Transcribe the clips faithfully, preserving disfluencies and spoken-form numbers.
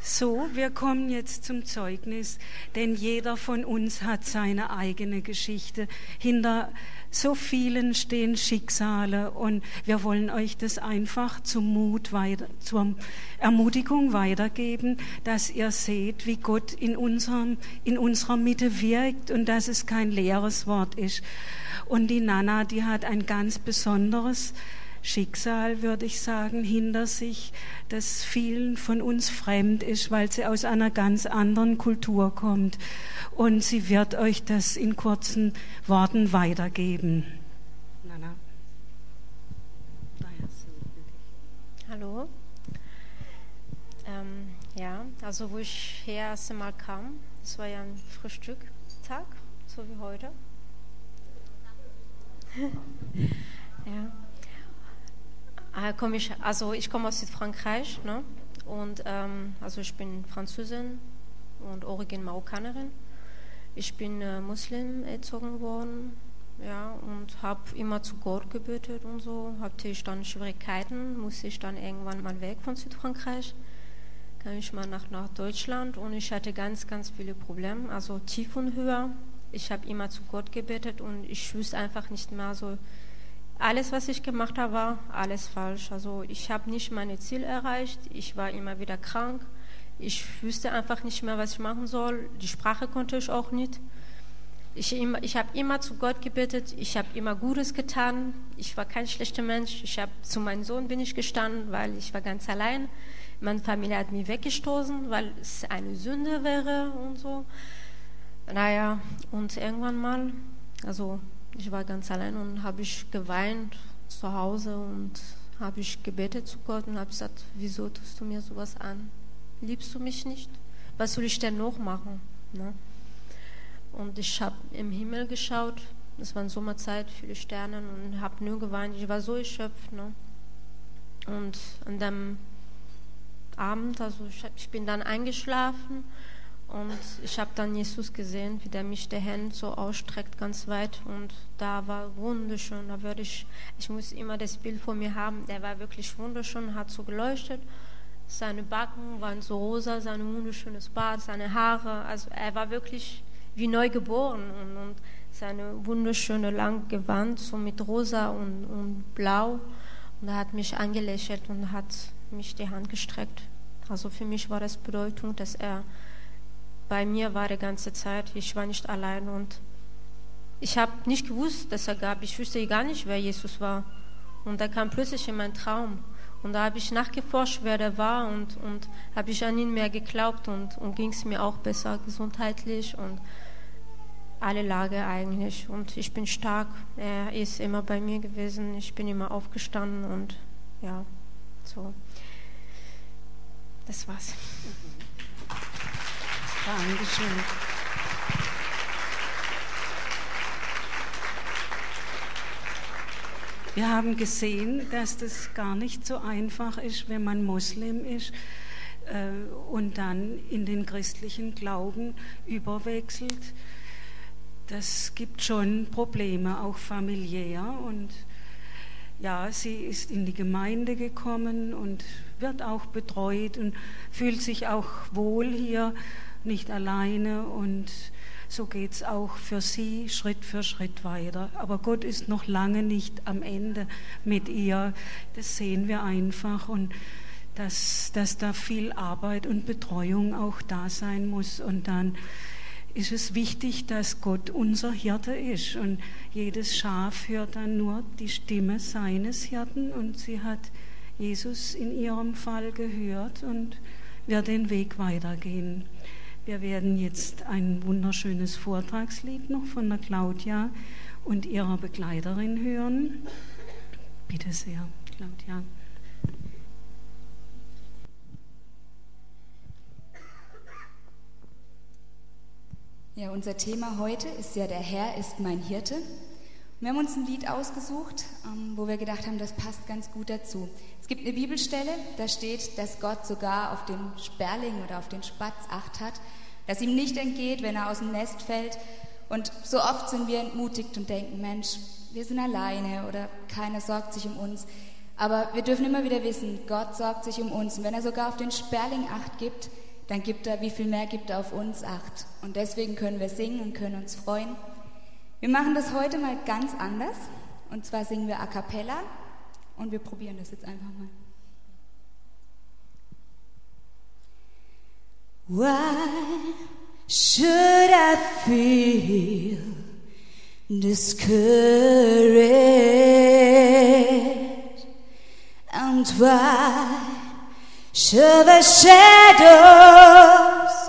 So, wir kommen jetzt zum Zeugnis, denn jeder von uns hat seine eigene Geschichte. Hinter so vielen stehen Schicksale und wir wollen euch das einfach zum Mut weiter, zur Ermutigung weitergeben, dass ihr seht, wie Gott in unserem, in unserer Mitte wirkt und dass es kein leeres Wort ist. Und die Nana, die hat ein ganz besonderes Schicksal, würde ich sagen, hinter sich, das vielen von uns fremd ist, weil sie aus einer ganz anderen Kultur kommt. Und sie wird euch das in kurzen Worten weitergeben. Nana. Hallo. Ähm, ja, also wo ich her erst einmal kam, das war ja ein Frühstücktag, so wie heute. Ja. Komm ich, also ich komme aus Südfrankreich, ne? Und ähm, also ich bin Französin und Origin Marokkanerin. Ich bin äh, Muslim erzogen worden, ja, und habe immer zu Gott gebetet und so. Hatte ich dann Schwierigkeiten, musste ich dann irgendwann mal weg von Südfrankreich, kam ich mal nach, nach Deutschland und ich hatte ganz, ganz viele Probleme, also tief und höher. Ich habe immer zu Gott gebetet und ich wusste einfach nicht mehr so. Alles, was ich gemacht habe, war alles falsch. Also ich habe nicht meine Ziele erreicht. Ich war immer wieder krank. Ich wusste einfach nicht mehr, was ich machen soll. Die Sprache konnte ich auch nicht. Ich, ich habe immer zu Gott gebetet. Ich habe immer Gutes getan. Ich war kein schlechter Mensch. Ich habe zu meinem Sohn bin ich gestanden, weil ich war ganz allein. Meine Familie hat mich weggestoßen, weil es eine Sünde wäre und so. Naja, und irgendwann mal, also ich war ganz allein und habe ich geweint zu Hause und habe ich gebetet zu Gott und habe gesagt, wieso tust du mir sowas an? Liebst du mich nicht? Was soll ich denn noch machen? Ne? Und ich habe im Himmel geschaut, es war in Sommerzeit, viele Sterne und habe nur geweint. Ich war so erschöpft. Ne? Und an dem Abend, also ich, ich bin dann eingeschlafen. Und ich habe dann Jesus gesehen, wie der mich die Hände so ausstreckt, ganz weit. Und da war wunderschön. Da würde ich, ich muss immer das Bild vor mir haben. Der war wirklich wunderschön, hat so geleuchtet. Seine Backen waren so rosa, sein wunderschönes Bart, seine Haare. Also er war wirklich wie neu geboren. Und, und seine wunderschöne lange Gewand, so mit rosa und, und blau. Und er hat mich angelächelt und hat mich die Hand gestreckt. Also für mich war das Bedeutung, dass er bei mir war die ganze Zeit, ich war nicht allein und ich habe nicht gewusst, dass er gab. Ich wusste gar nicht, wer Jesus war. Und er kam plötzlich in meinen Traum. Und da habe ich nachgeforscht, wer der war und, und habe ich an ihn mehr geglaubt und, und ging es mir auch besser gesundheitlich und alle Lage eigentlich. Und ich bin stark, er ist immer bei mir gewesen, ich bin immer aufgestanden und ja, so. Das war's. Dankeschön. Wir haben gesehen, dass das gar nicht so einfach ist, wenn man Muslim ist äh, und dann in den christlichen Glauben überwechselt. Das gibt schon Probleme, auch familiär. Und ja, sie ist in die Gemeinde gekommen und wird auch betreut und fühlt sich auch wohl hier, nicht alleine, und so geht es auch für sie Schritt für Schritt weiter. Aber Gott ist noch lange nicht am Ende mit ihr. Das sehen wir einfach, und dass, dass da viel Arbeit und Betreuung auch da sein muss. Und dann ist es wichtig, dass Gott unser Hirte ist. Und jedes Schaf hört dann nur die Stimme seines Hirten. Und sie hat Jesus in ihrem Fall gehört und wird den Weg weitergehen. Wir werden jetzt ein wunderschönes Vortragslied noch von der Claudia und ihrer Begleiterin hören. Bitte sehr, Claudia. Ja, unser Thema heute ist ja, der Herr ist mein Hirte. Wir haben uns ein Lied ausgesucht, wo wir gedacht haben, das passt ganz gut dazu. Es gibt eine Bibelstelle, da steht, dass Gott sogar auf den Sperling oder auf den Spatz Acht hat, dass ihm nicht entgeht, wenn er aus dem Nest fällt. Und so oft sind wir entmutigt und denken, Mensch, wir sind alleine oder keiner sorgt sich um uns. Aber wir dürfen immer wieder wissen, Gott sorgt sich um uns. Und wenn er sogar auf den Sperling Acht gibt, dann gibt er, wie viel mehr gibt er auf uns Acht. Und deswegen können wir singen und können uns freuen. Wir machen das heute mal ganz anders. Und zwar singen wir a cappella. Und wir probieren das jetzt einfach mal. Why should I feel discouraged? And why should the shadows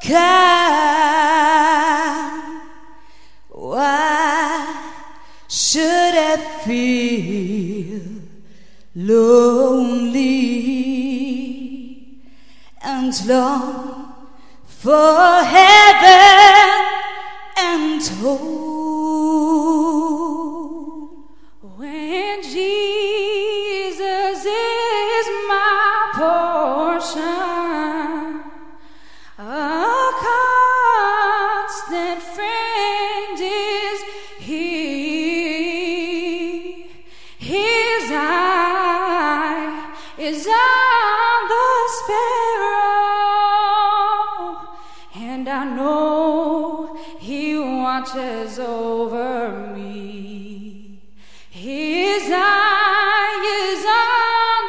come? Why should I feel lonely and long for heaven and home? When Jesus is my portion, a constant friend is He. His eye is on the sparrow, and I know He watches over me. His eye is on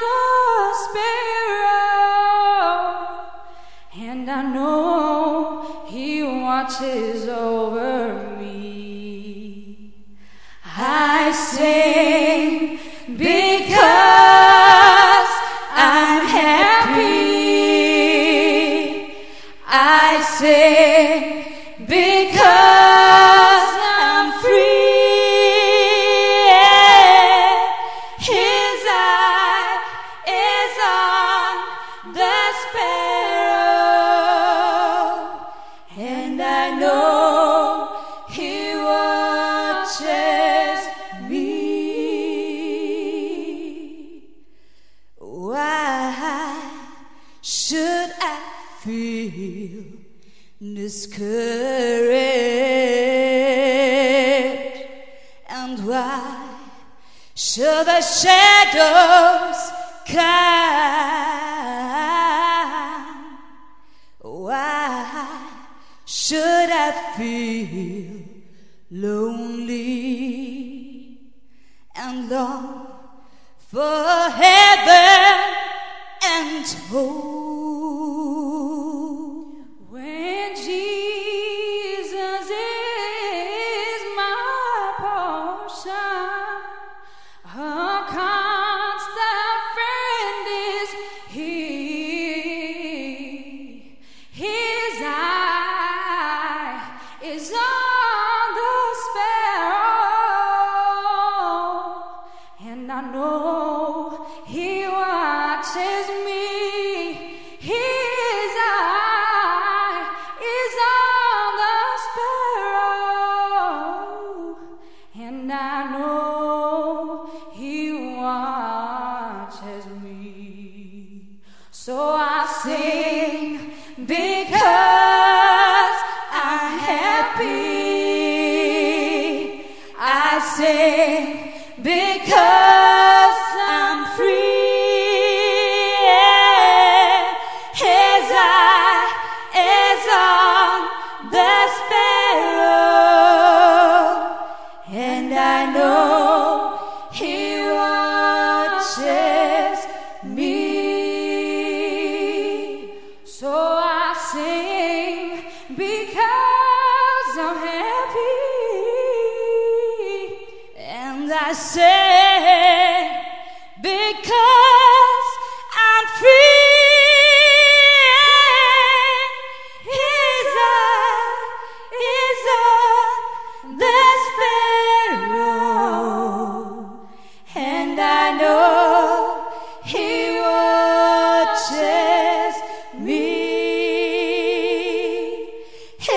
the sparrow, and I know He watches over me. I sing because I'm happy. I sing because I'm free. His eye is on the sparrow, and I know He watches me. Why should I feel discouraged? And why should the shadows come? Why should I feel lonely and long for heaven and home? When Jesus is my portion, a constant friend is He. His eye is on the sparrow, and I know He watches me. His eye is on the sparrow, and I know He watches me. So I sing because I'm happy. I sing because I'm free. His eye is on the sparrow, and I know He watches me. So I sing because I'm happy, and I sing because I'm free. His eye is on the sparrow, and I know He watches me. His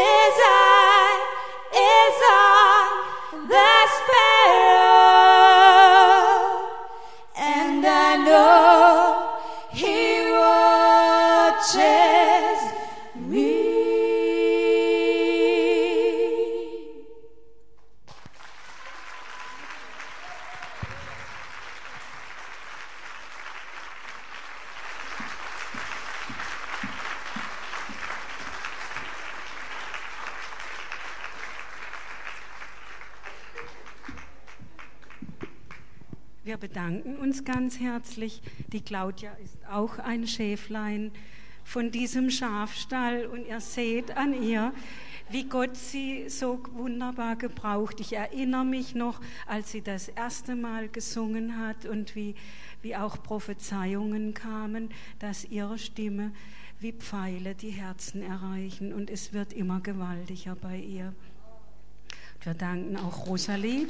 Wir bedanken uns ganz herzlich. Die Claudia ist auch ein Schäflein von diesem Schafstall und ihr seht an ihr, wie Gott sie so wunderbar gebraucht. Ich erinnere mich noch, als sie das erste Mal gesungen hat und wie, wie auch Prophezeiungen kamen, dass ihre Stimme wie Pfeile die Herzen erreichen und es wird immer gewaltiger bei ihr. Wir danken auch Rosalie.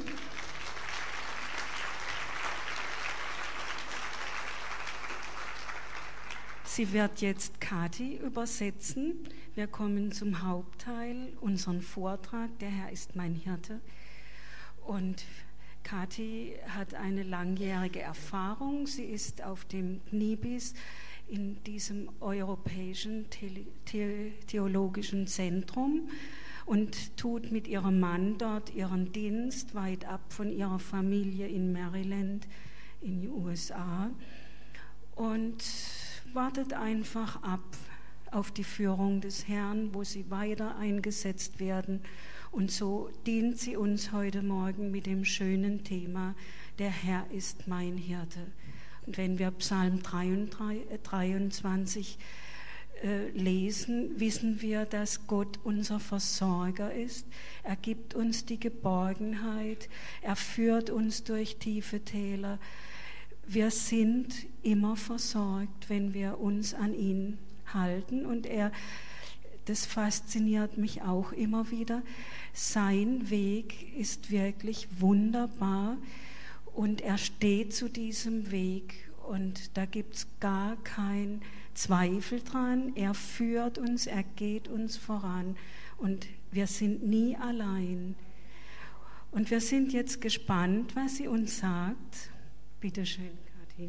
Sie wird jetzt Kathi übersetzen. Wir kommen zum Hauptteil, unseren Vortrag, der Herr ist mein Hirte. Und Kathi hat eine langjährige Erfahrung. Sie ist auf dem K N I B I S in diesem Europäischen Theologischen Zentrum und tut mit ihrem Mann dort ihren Dienst, weit ab von ihrer Familie in Maryland in den U S A. Und wartet einfach ab auf die Führung des Herrn, wo sie weiter eingesetzt werden. Und so dient sie uns heute Morgen mit dem schönen Thema, der Herr ist mein Hirte. Und wenn wir Psalm dreiundzwanzig äh, lesen, wissen wir, dass Gott unser Versorger ist. Er gibt uns die Geborgenheit, er führt uns durch tiefe Täler. Wir sind immer versorgt, wenn wir uns an ihn halten. Und er, das fasziniert mich auch immer wieder, sein Weg ist wirklich wunderbar und er steht zu diesem Weg und da gibt es gar keinen Zweifel dran. Er führt uns, er geht uns voran und wir sind nie allein. Und wir sind jetzt gespannt, was sie uns sagt. Bitte schön, Kathi.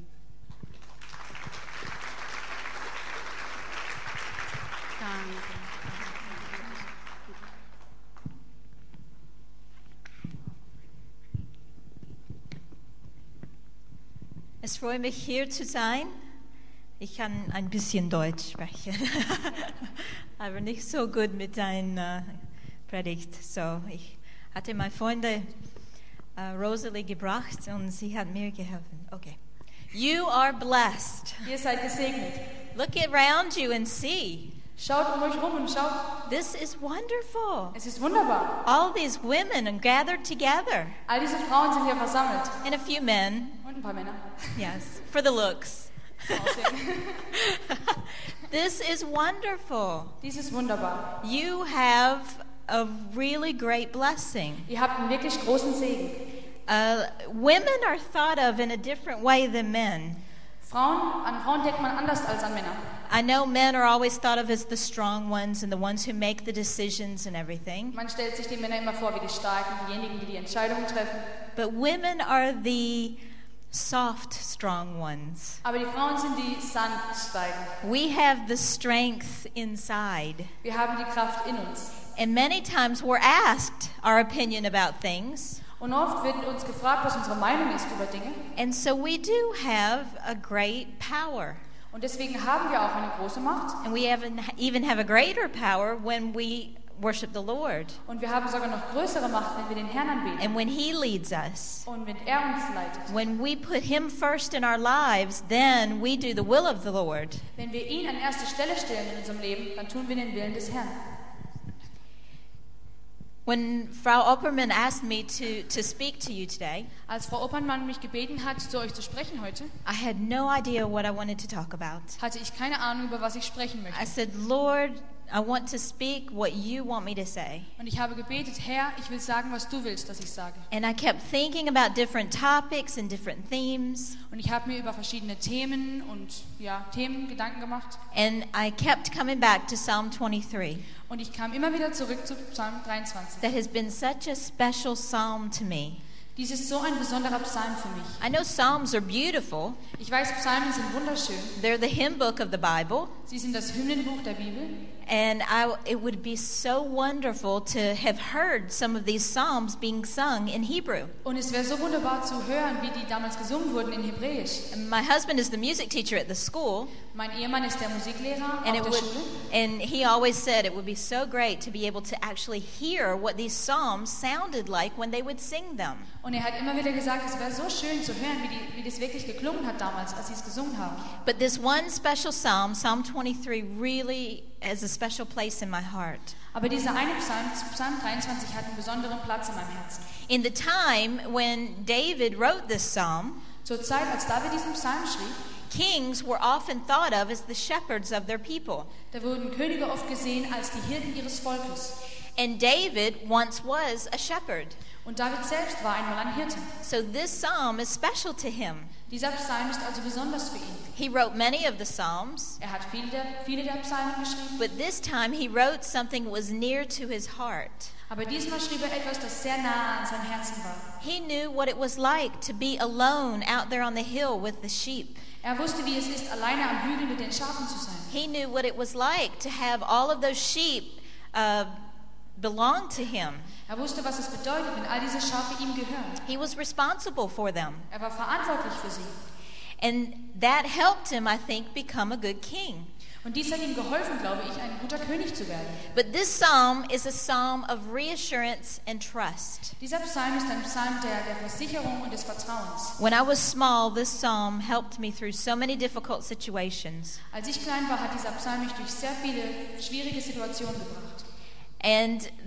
Danke. Es freut mich, hier zu sein. Ich kann ein bisschen Deutsch sprechen, aber nicht so gut mit deiner Predigt. So, ich hatte meine Freunde Uh, Rosalie gebracht und sie hat mir geholfen. Okay. You are blessed. Ihr seid gesegnet. Look around you and see. Schaut um euch rum und schaut. This is wonderful. Es ist wunderbar. All these women are gathered together. All diese Frauen sind hier versammelt. And a few men. Und ein paar Männer. Yes, for the looks. This is wonderful. Dies ist wunderbar. You have a really great blessing. Ihr habt einen wirklich großen Segen. Uh, women are thought of in a different way than men. Frauen, an Frauen denkt man anders als an Männer. I know men are always thought of as the strong ones and the ones who make the decisions and everything. Man stellt sich die Männer immer vor wie die Starken, diejenigen, die die Entscheidungen treffen. But women are the soft, strong ones. Aber die Frauen sind die sanftsteigen. We have the strength inside. Wir haben die Kraft in uns. And many times we're asked our opinion about things. Und oft wird uns gefragt, was unsere Meinung ist über Dinge. And so we do have a great power. Und deswegen haben wir auch eine große Macht. And we have an, even have a greater power when we worship the Lord. Und wir haben sogar noch größere Macht, wenn wir den Herrn anbeten. And when He leads us. Und wenn er uns leitet. When we put Him first in our lives, then we do the will of the Lord. Wenn wir ihn an erste Stelle stellen in unserem Leben, dann tun wir den Willen des Herrn. When Frau Oppermann asked me to, to speak to you today, als Frau Oppermann mich gebeten hat, zu euch zu sprechen heute, I had no idea what I wanted to talk about. hatte ich keine Ahnung, über was ich sprechen möchte. I said, Lord, I want to speak what you want me to say. Und ich habe gebetet, Herr, ich will sagen, was du willst, dass ich sage. And I kept thinking about different topics and different themes. Und ich habe mir über verschiedene Themen und ja, Themen Gedanken gemacht. And I kept coming back to Psalm twenty-three. Und ich kam immer wieder zurück zu Psalm dreiundzwanzig. That has been such a special psalm to me. Dies ist so ein besonderer Psalm für mich. I know Psalms are beautiful. Ich weiß, Psalmen sind wunderschön. They're the hymn book of the Bible. Sie sind das Hymnenbuch der Bibel. And I, it would be so wonderful to have heard some of these psalms being sung in Hebrew. Und es wäre so wunderbar zu hören, wie die damals gesungen wurden in Hebräisch. And my husband is the music teacher at the school. Mein Ehemann ist der Musiklehrer And auf it der would, Schule. and he always said it would be so great to be able to actually hear what these psalms sounded like when they would sing them. Und er hat immer wieder gesagt, es wäre so schön zu hören, wie, die, wie das wirklich geklungen hat damals, als sie es gesungen haben. But this one special psalm, Psalm twenty-three, really has a special place in my heart. Aber dieser eine Psalm, Psalm dreiundzwanzig, hat einen besonderen Platz in meinem Herzen. In the time when David wrote this psalm, Zur Zeit, als David diesen Psalm schrieb, kings were often thought of as the shepherds of their people. da wurden Könige oft gesehen als die Hirten ihres Volkes. And David once was a shepherd. Und David selbst war einmal ein Hirte. So this psalm is special to him. Dieser Psalm ist also besonders für ihn. He wrote many of the psalms, Er hat viele der, viele der Psalmen geschrieben, but this time he wrote something that was near to his heart. aber diesmal schrieb er etwas, das sehr nah an seinem Herzen war. He knew what it was like to be alone out there on the hill with the sheep. Er wusste, wie es ist, alleine am Hügel mit den Schafen zu sein. He knew what it was like to have all of those sheep uh, belong to him. Er wusste, was es bedeutet, wenn all diese Schafe ihm gehören. He was responsible for them. Er war verantwortlich für sie. And that helped him, I think, become a good king. Und dies hat ihm geholfen, glaube ich, ein guter König zu werden. But this psalm is a psalm of reassurance and trust. Dieser Psalm ist ein Psalm der, der Versicherung und des Vertrauens. When I was small, this psalm helped me through so many difficult situations. Als ich klein war, hat dieser Psalm mich durch sehr viele schwierige Situationen gebracht. And th-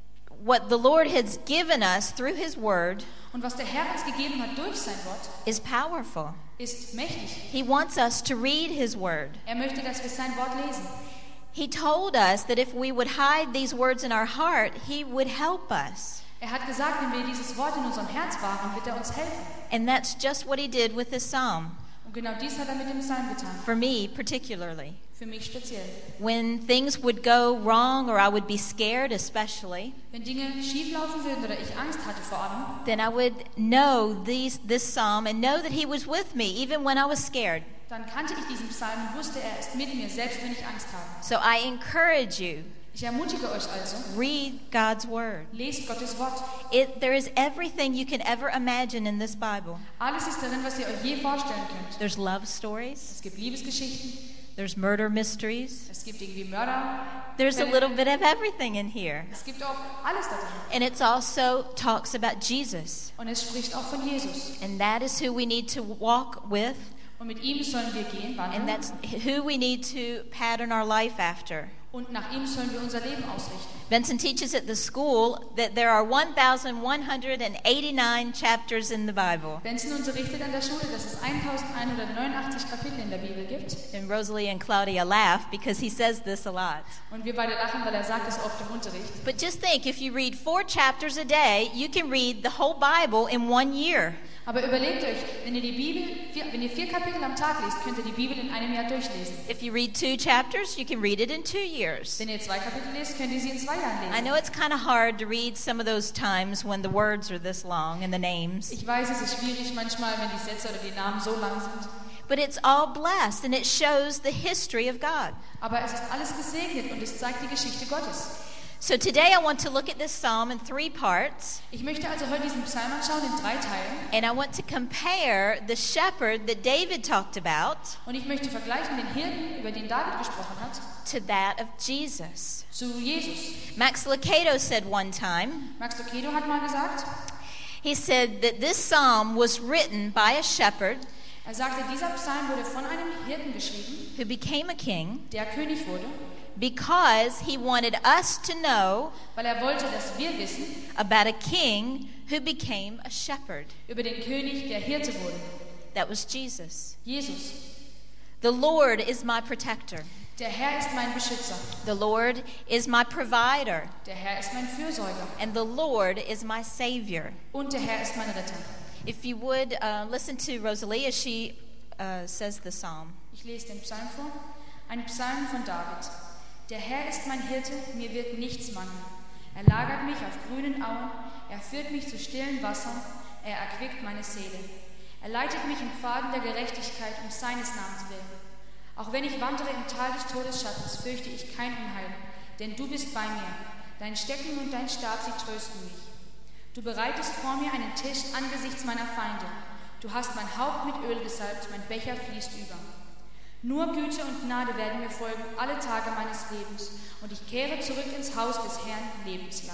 what the Lord has given us through His Word Und was der Herr uns gegeben hat durch sein Wort, is powerful. ist mächtig. He wants us to read His Word. Er möchte, dass wir sein Wort lesen. He told us that if we would hide these words in our heart, He would help us. Er hat gesagt, wenn wir dieses Wort in unserem Herz wahren, wird er uns helfen. And that's just what He did with this psalm, Und genau dies hat er mit dem Psalm getan. for me particularly. Für mich speziell. When things would go wrong or I would be scared especially, Wenn Dinge schieflaufen würden oder ich Angst hatte vor allem, then I would know these, this psalm and know that He was with me even when I was scared. dann kannte ich diesen Psalm und wusste, er ist mit mir, selbst wenn ich Angst habe. So I encourage you, Ich ermutige euch also, read God's Word. lest Gottes Wort. It, there is everything you can ever imagine in this Bible. Alles ist darin, was ihr euch je vorstellen könnt. There's love stories, Es gibt Liebesgeschichten, there's murder mysteries, es gibt irgendwie Mörder, there's a little bit of everything in here. es gibt auch alles da drin. And it also talks about Jesus. Und es spricht auch von Jesus. And that is who we need to walk with, Und mit ihm sollen wir gehen, and wandeln. that's who we need to pattern our life after. Und nach ihm sollen wir unser Leben ausrichten. Benson teaches at the school that there are one thousand one hundred eighty-nine chapters in the Bible. Benson unterrichtet an der Schule, dass es elfhundertneunundachtzig Kapitel in der Bibel gibt. And Rosalie and Claudia laugh because he says this a lot. Und wir beide lachen, weil er sagt es oft im Unterricht. But just think, if you read four chapters a day, you can read the whole Bible in one year. Aber überlegt euch, wenn ihr die Bibel, vier, wenn ihr vier Kapitel am Tag lest, könnt ihr die Bibel in einem Jahr durchlesen. If you read two chapters, you can read it in two years. Wenn ihr zwei Kapitel lest, könnt ihr sie in zwei Jahren I lesen. know it's kind of hard to read some of those times when the words are this long and the names, Ich weiß, es ist schwierig manchmal, wenn die Sätze oder die Namen so lang sind. but it's all blessed and it shows the history of God. Aber es ist alles gesegnet und es zeigt die Geschichte Gottes. So today I want to look at this psalm in three parts, Ich möchte also heute diesen Psalm anschauen in drei Teilen. and I want to compare the shepherd that David talked about Und ich möchte vergleichen den Hirten, über den David gesprochen hat, to that of Jesus. zu Jesus. Max Lucado said one time, Max Lucado hat mal gesagt, he said that this psalm was written by a shepherd er sagte, dieser Psalm wurde von einem Hirten geschrieben, who became a king der König wurde, because he wanted us to know weil er wollte, dass wir wissen about a king who became a shepherd. über den König, der Hirte wurde, That was Jesus. Jesus. The Lord is my protector. Der Herr ist mein Beschützer, The Lord is my provider. der Herr ist mein Fürsorger And the Lord is my Savior. und der Herr ist mein Retter. If you would uh, listen to Rosalie as she uh, says the psalm. Ich lese den Psalm vor. Ein Psalm von David. Der Herr ist mein Hirte, mir wird nichts mangeln. Er lagert mich auf grünen Auen, er führt mich zu stillen Wassern, er erquickt meine Seele. Er leitet mich in Pfaden der Gerechtigkeit um seines Namens willen. Auch wenn ich wandere im Tal des Todesschattens, fürchte ich kein Unheil, denn du bist bei mir. Dein Stecken und dein Stab, sie trösten mich. Du bereitest vor mir einen Tisch angesichts meiner Feinde. Du hast mein Haupt mit Öl gesalbt, mein Becher fließt über. Nur Güte und Gnade werden mir folgen alle Tage meines Lebens, und ich kehre zurück ins Haus des Herrn lebenslang.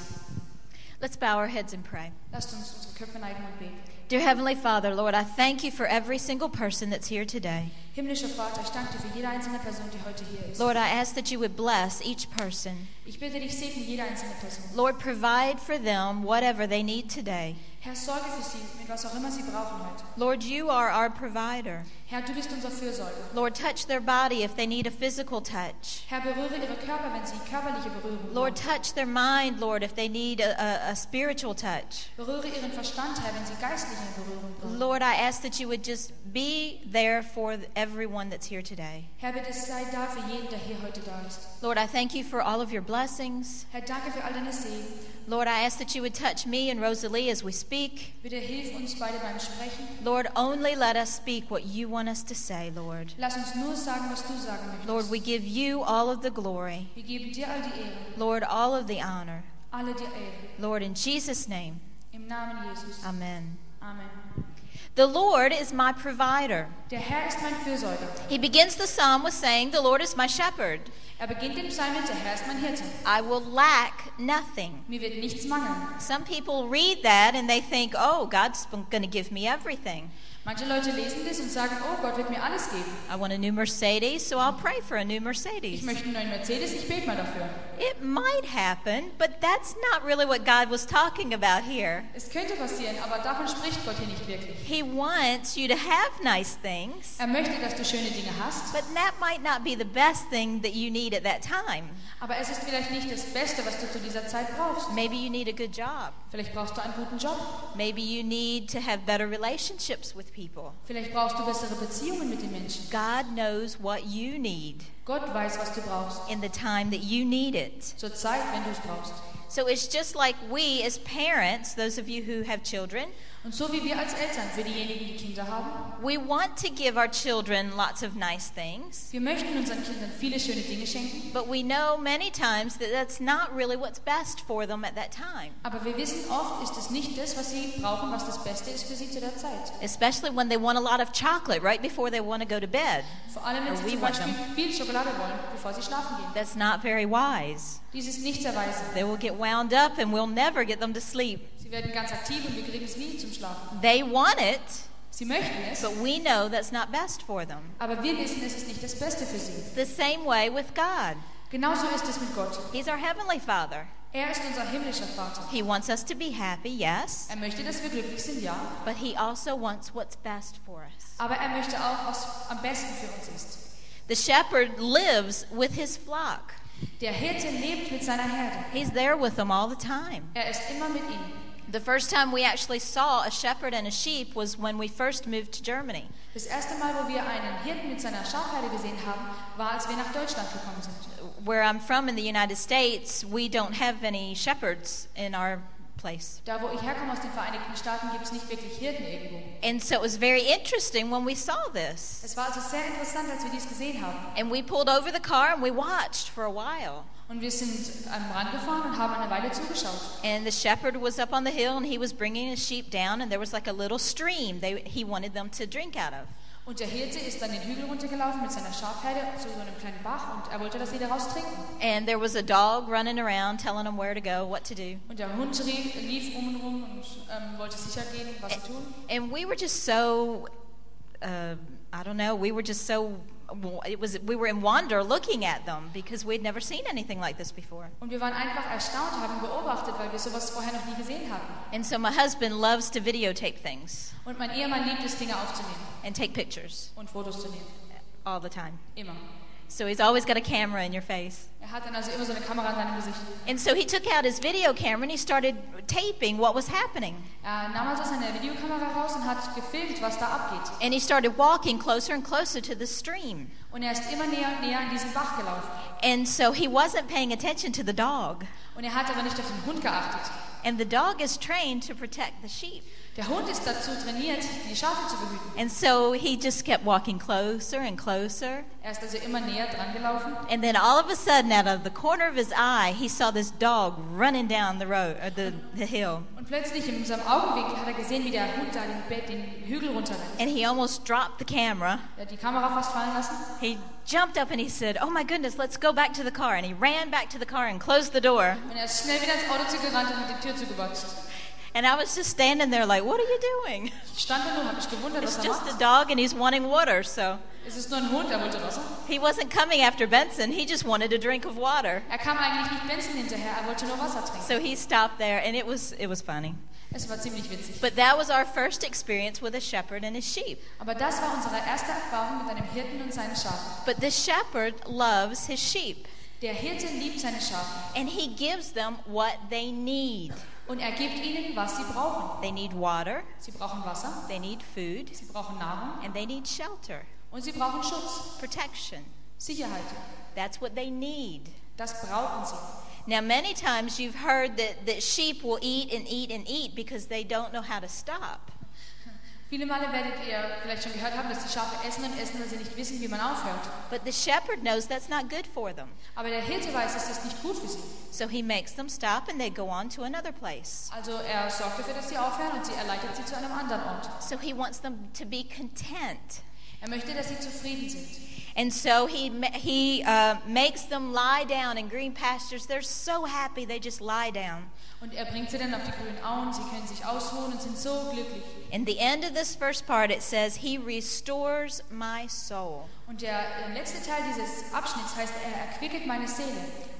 Let's bow our heads and pray. Lasst uns unsere Köpfe neigen und beten. Dear Heavenly Father, Lord, I thank you for every single person that's here today. Himmlischer Vater, ich danke dir für jede einzelne Person, die heute hier ist. Lord, I ask that you would bless each person. Ich bitte dich, segne jede einzelne Person. Lord, provide for them whatever they need today. Herr, sorge für sie, mit was auch immer sie brauchen heute. Lord, you are our provider. Herr, du bist unser Fürsorger. Lord, touch their body if they need a physical touch. Herr, berühre ihre Körper, wenn sie körperliche Berührung brauchen. Lord, touch their mind, Lord, if they need a, a, a spiritual touch. Berühre ihren Verstand, Herr, wenn sie geistliche Berührung brauchen. Lord, I ask that you would just be there for everyone that's here today. Herr, bitte sei da für jeden, der hier heute da ist. Lord, I thank you for all of your blessings. Herr, danke für all deine Segen. Lord, I ask that you would touch me and Rosalie as we speak. Bitte hilf uns beide beim Sprechen. Lord, only let us speak what you want us to say, Lord. Lass uns nur sagen, was du sagen möchtest. Lord, we give you all of the glory. Wir geben dir all die Ehre, Lord, all of the honor. alle die Ehre. Lord, in Jesus' name, Im Namen Jesus. amen. Amen. The Lord is my provider. Der Herr ist mein Fürsorger. He begins the psalm with saying, the Lord is my shepherd. Er beginnt den Psalm mit, der Herr ist mein Hirte. I will lack nothing. Mir wird nichts mangeln. Some people read that and they think, oh, God's going to give me everything. Manche Leute lesen das und sagen, oh, Gott wird mir alles geben. I want a new Mercedes, so I'll pray for a new Ich Mercedes. möchte einen neuen Mercedes, ich bete mal dafür. It might happen, but that's not really what God was talking about here. Es könnte passieren, aber davon spricht Gott hier nicht wirklich. He wants you to have nice things, Er möchte, dass du schöne Dinge hast, but that might not be the best thing that you need at that time. aber es ist vielleicht nicht das Beste, was du zu dieser Zeit brauchst. Maybe you need a good job. Vielleicht brauchst du einen guten Job. Maybe you need to have better relationships with people. Vielleicht brauchst du bessere Beziehungen mit den Menschen. God knows what you need Gott weiß, was du brauchst. in the time that you need it. Zur Zeit, wenn du es brauchst. So it's just like we as parents, those of you who have children, Und so wie wir als Eltern, für diejenigen, die Kinder haben, we want to give our children lots of nice things, wir möchten unseren Kindern viele schöne Dinge schenken, but we know many times that that's not really what's best for them at that time, aber wir wissen oft, ist es nicht das, was sie brauchen, was das Beste ist für sie zu der Zeit. especially when they want a lot of chocolate right before they want to go to bed. Vor allem, wenn Or sie we zum want Beispiel them. viel Schokolade wollen, bevor sie schlafen gehen. That's not very wise. Dies ist nicht sehr weise. They will get wound up and we'll never get them to sleep. Sie werden ganz aktiv und wir kriegen es nie zum Schlafen. They want it, Sie möchten es, but we know that's not best for them. aber wir wissen, es ist nicht das Beste für sie. The same way with God. Genauso ist es mit Gott. He's our heavenly Father. Er ist unser himmlischer Vater. He wants us to be happy, yes, Er möchte, dass wir glücklich sind, ja, but he also wants what's best for us. aber er möchte auch, was am besten für uns ist. The shepherd lives with his flock. Der Hirte lebt mit seiner Herde. He's there with them all the time. Er ist immer mit ihnen. The first time we actually saw a shepherd and a sheep was when we first moved to Germany. Das erste Mal, wo wir einen Hirten mit seiner Schafherde gesehen haben, war, als wir nach Deutschland gekommen sind. Where I'm from in the United States, we don't have any shepherds in our place. Da, wo ich herkomme aus den Vereinigten Staaten, gibt es nicht wirklich Hirten irgendwo. And so it was very interesting when we saw this. Es war also sehr interessant, als wir dies gesehen haben. And we pulled over the car and we watched for a while. Und wir sind am Rand gefahren und haben eine Weile zugeschaut. And the shepherd was up on the hill and he was bringing his sheep down and there was like a little stream they, he wanted them to drink out of. Und der Hirte ist dann den Hügel runtergelaufen mit seiner Schafherde zu so einem kleinen Bach und er wollte, dass sie daraus trinken. And there was a dog running around telling them where to go, what to do. Und der Hund rief, lief um und rum und ähm, wollte sicher gehen, was sie tun. And we were just so, uh, I don't know, we were just so, it was, we were in wonder looking at them because we'd never seen anything like this before. Und wir waren einfach erstaunt, haben beobachtet, weil wir sowas vorher noch nie gesehen haben. And so my husband loves to videotape things Und mein Ehemann liebt es, Dinge aufzunehmen and take pictures und Fotos zu nehmen. all the time. Immer. So he's always got a camera in your face. Er hat dann also immer so eine Kamera in seinem Gesicht. And so he took out his video camera and he started taping what was happening. Er nahm also seine Videokamera raus und hat gefilmt, was da abgeht. And he started walking closer and closer to the stream. Und er ist immer näher und näher an diesen Bach gelaufen. And so he wasn't paying attention to the dog. Und er hat aber nicht auf den Hund geachtet. And the dog is trained to protect the sheep. Der Hund ist dazu trainiert, die Schafe zu behüten. And so he just kept walking closer and closer. Er ist also immer näher dran gelaufen. And then all of a sudden, out of the corner of his eye, he saw this dog running down the road, or the, the hill. Und plötzlich in seinem Augenwinkel hat er gesehen, wie der Hund da den, Bett, den Hügel runterrennt. And he almost dropped the camera. Er hat die Kamera fast fallen lassen. He jumped up and he said, "Oh my goodness, let's go back to the car." And he ran back to the car and closed the door. Und er ist schnell wieder ins Auto zugerannt und hat die Tür zugeboxt. And I was just standing there like, "What are you doing?" Ich stand da nur und habe mich gewundert, It's was er just a macht. dog and he's wanting water, so Es ist nur ein Hund, der wollte Wasser. he wasn't coming after Benson. He just wanted a drink of water. Er kam eigentlich nicht Benson hinterher, er wollte nur Wasser trinken. So he stopped there and it was it was funny. Es war ziemlich witzig. But that was our first experience with a shepherd and his sheep. Aber das war unsere erste Erfahrung mit einem Hirten und seinen Schafen. But the shepherd loves his sheep Der Hirte liebt seine Schafe and he gives them what they need. und er gibt ihnen, was sie brauchen. They need water, Sie brauchen Wasser, they need food, sie brauchen Nahrung and they need shelter, und sie brauchen Schutz, protection. Sicherheit. That's what they need. Das brauchen sie. Now, many times you've heard that, that sheep will eat and eat and eat because they don't know how to stop. Viele Male werdet ihr vielleicht schon gehört haben, dass die Schafe essen und essen, weil sie nicht wissen, wie man aufhört. But the shepherd knows that's not good for them. Aber der Hirte weiß, es ist nicht gut für sie. So he makes them stop and they go on to another place. Also er sorgt dafür, dass sie aufhören und sie er leitet sie zu einem anderen Ort. So he wants them to be content. Er möchte, dass sie zufrieden sind. And so he he uh, makes them lie down in green pastures. They're so happy they just lie down. Und er bringt sie dann auf die grünen Auen, sie können sich ausruhen und sind so glücklich. In the end of this first part it says, "He restores my soul." Und der äh, letzte Teil dieses Abschnitts heißt, er erquicket meine Seele.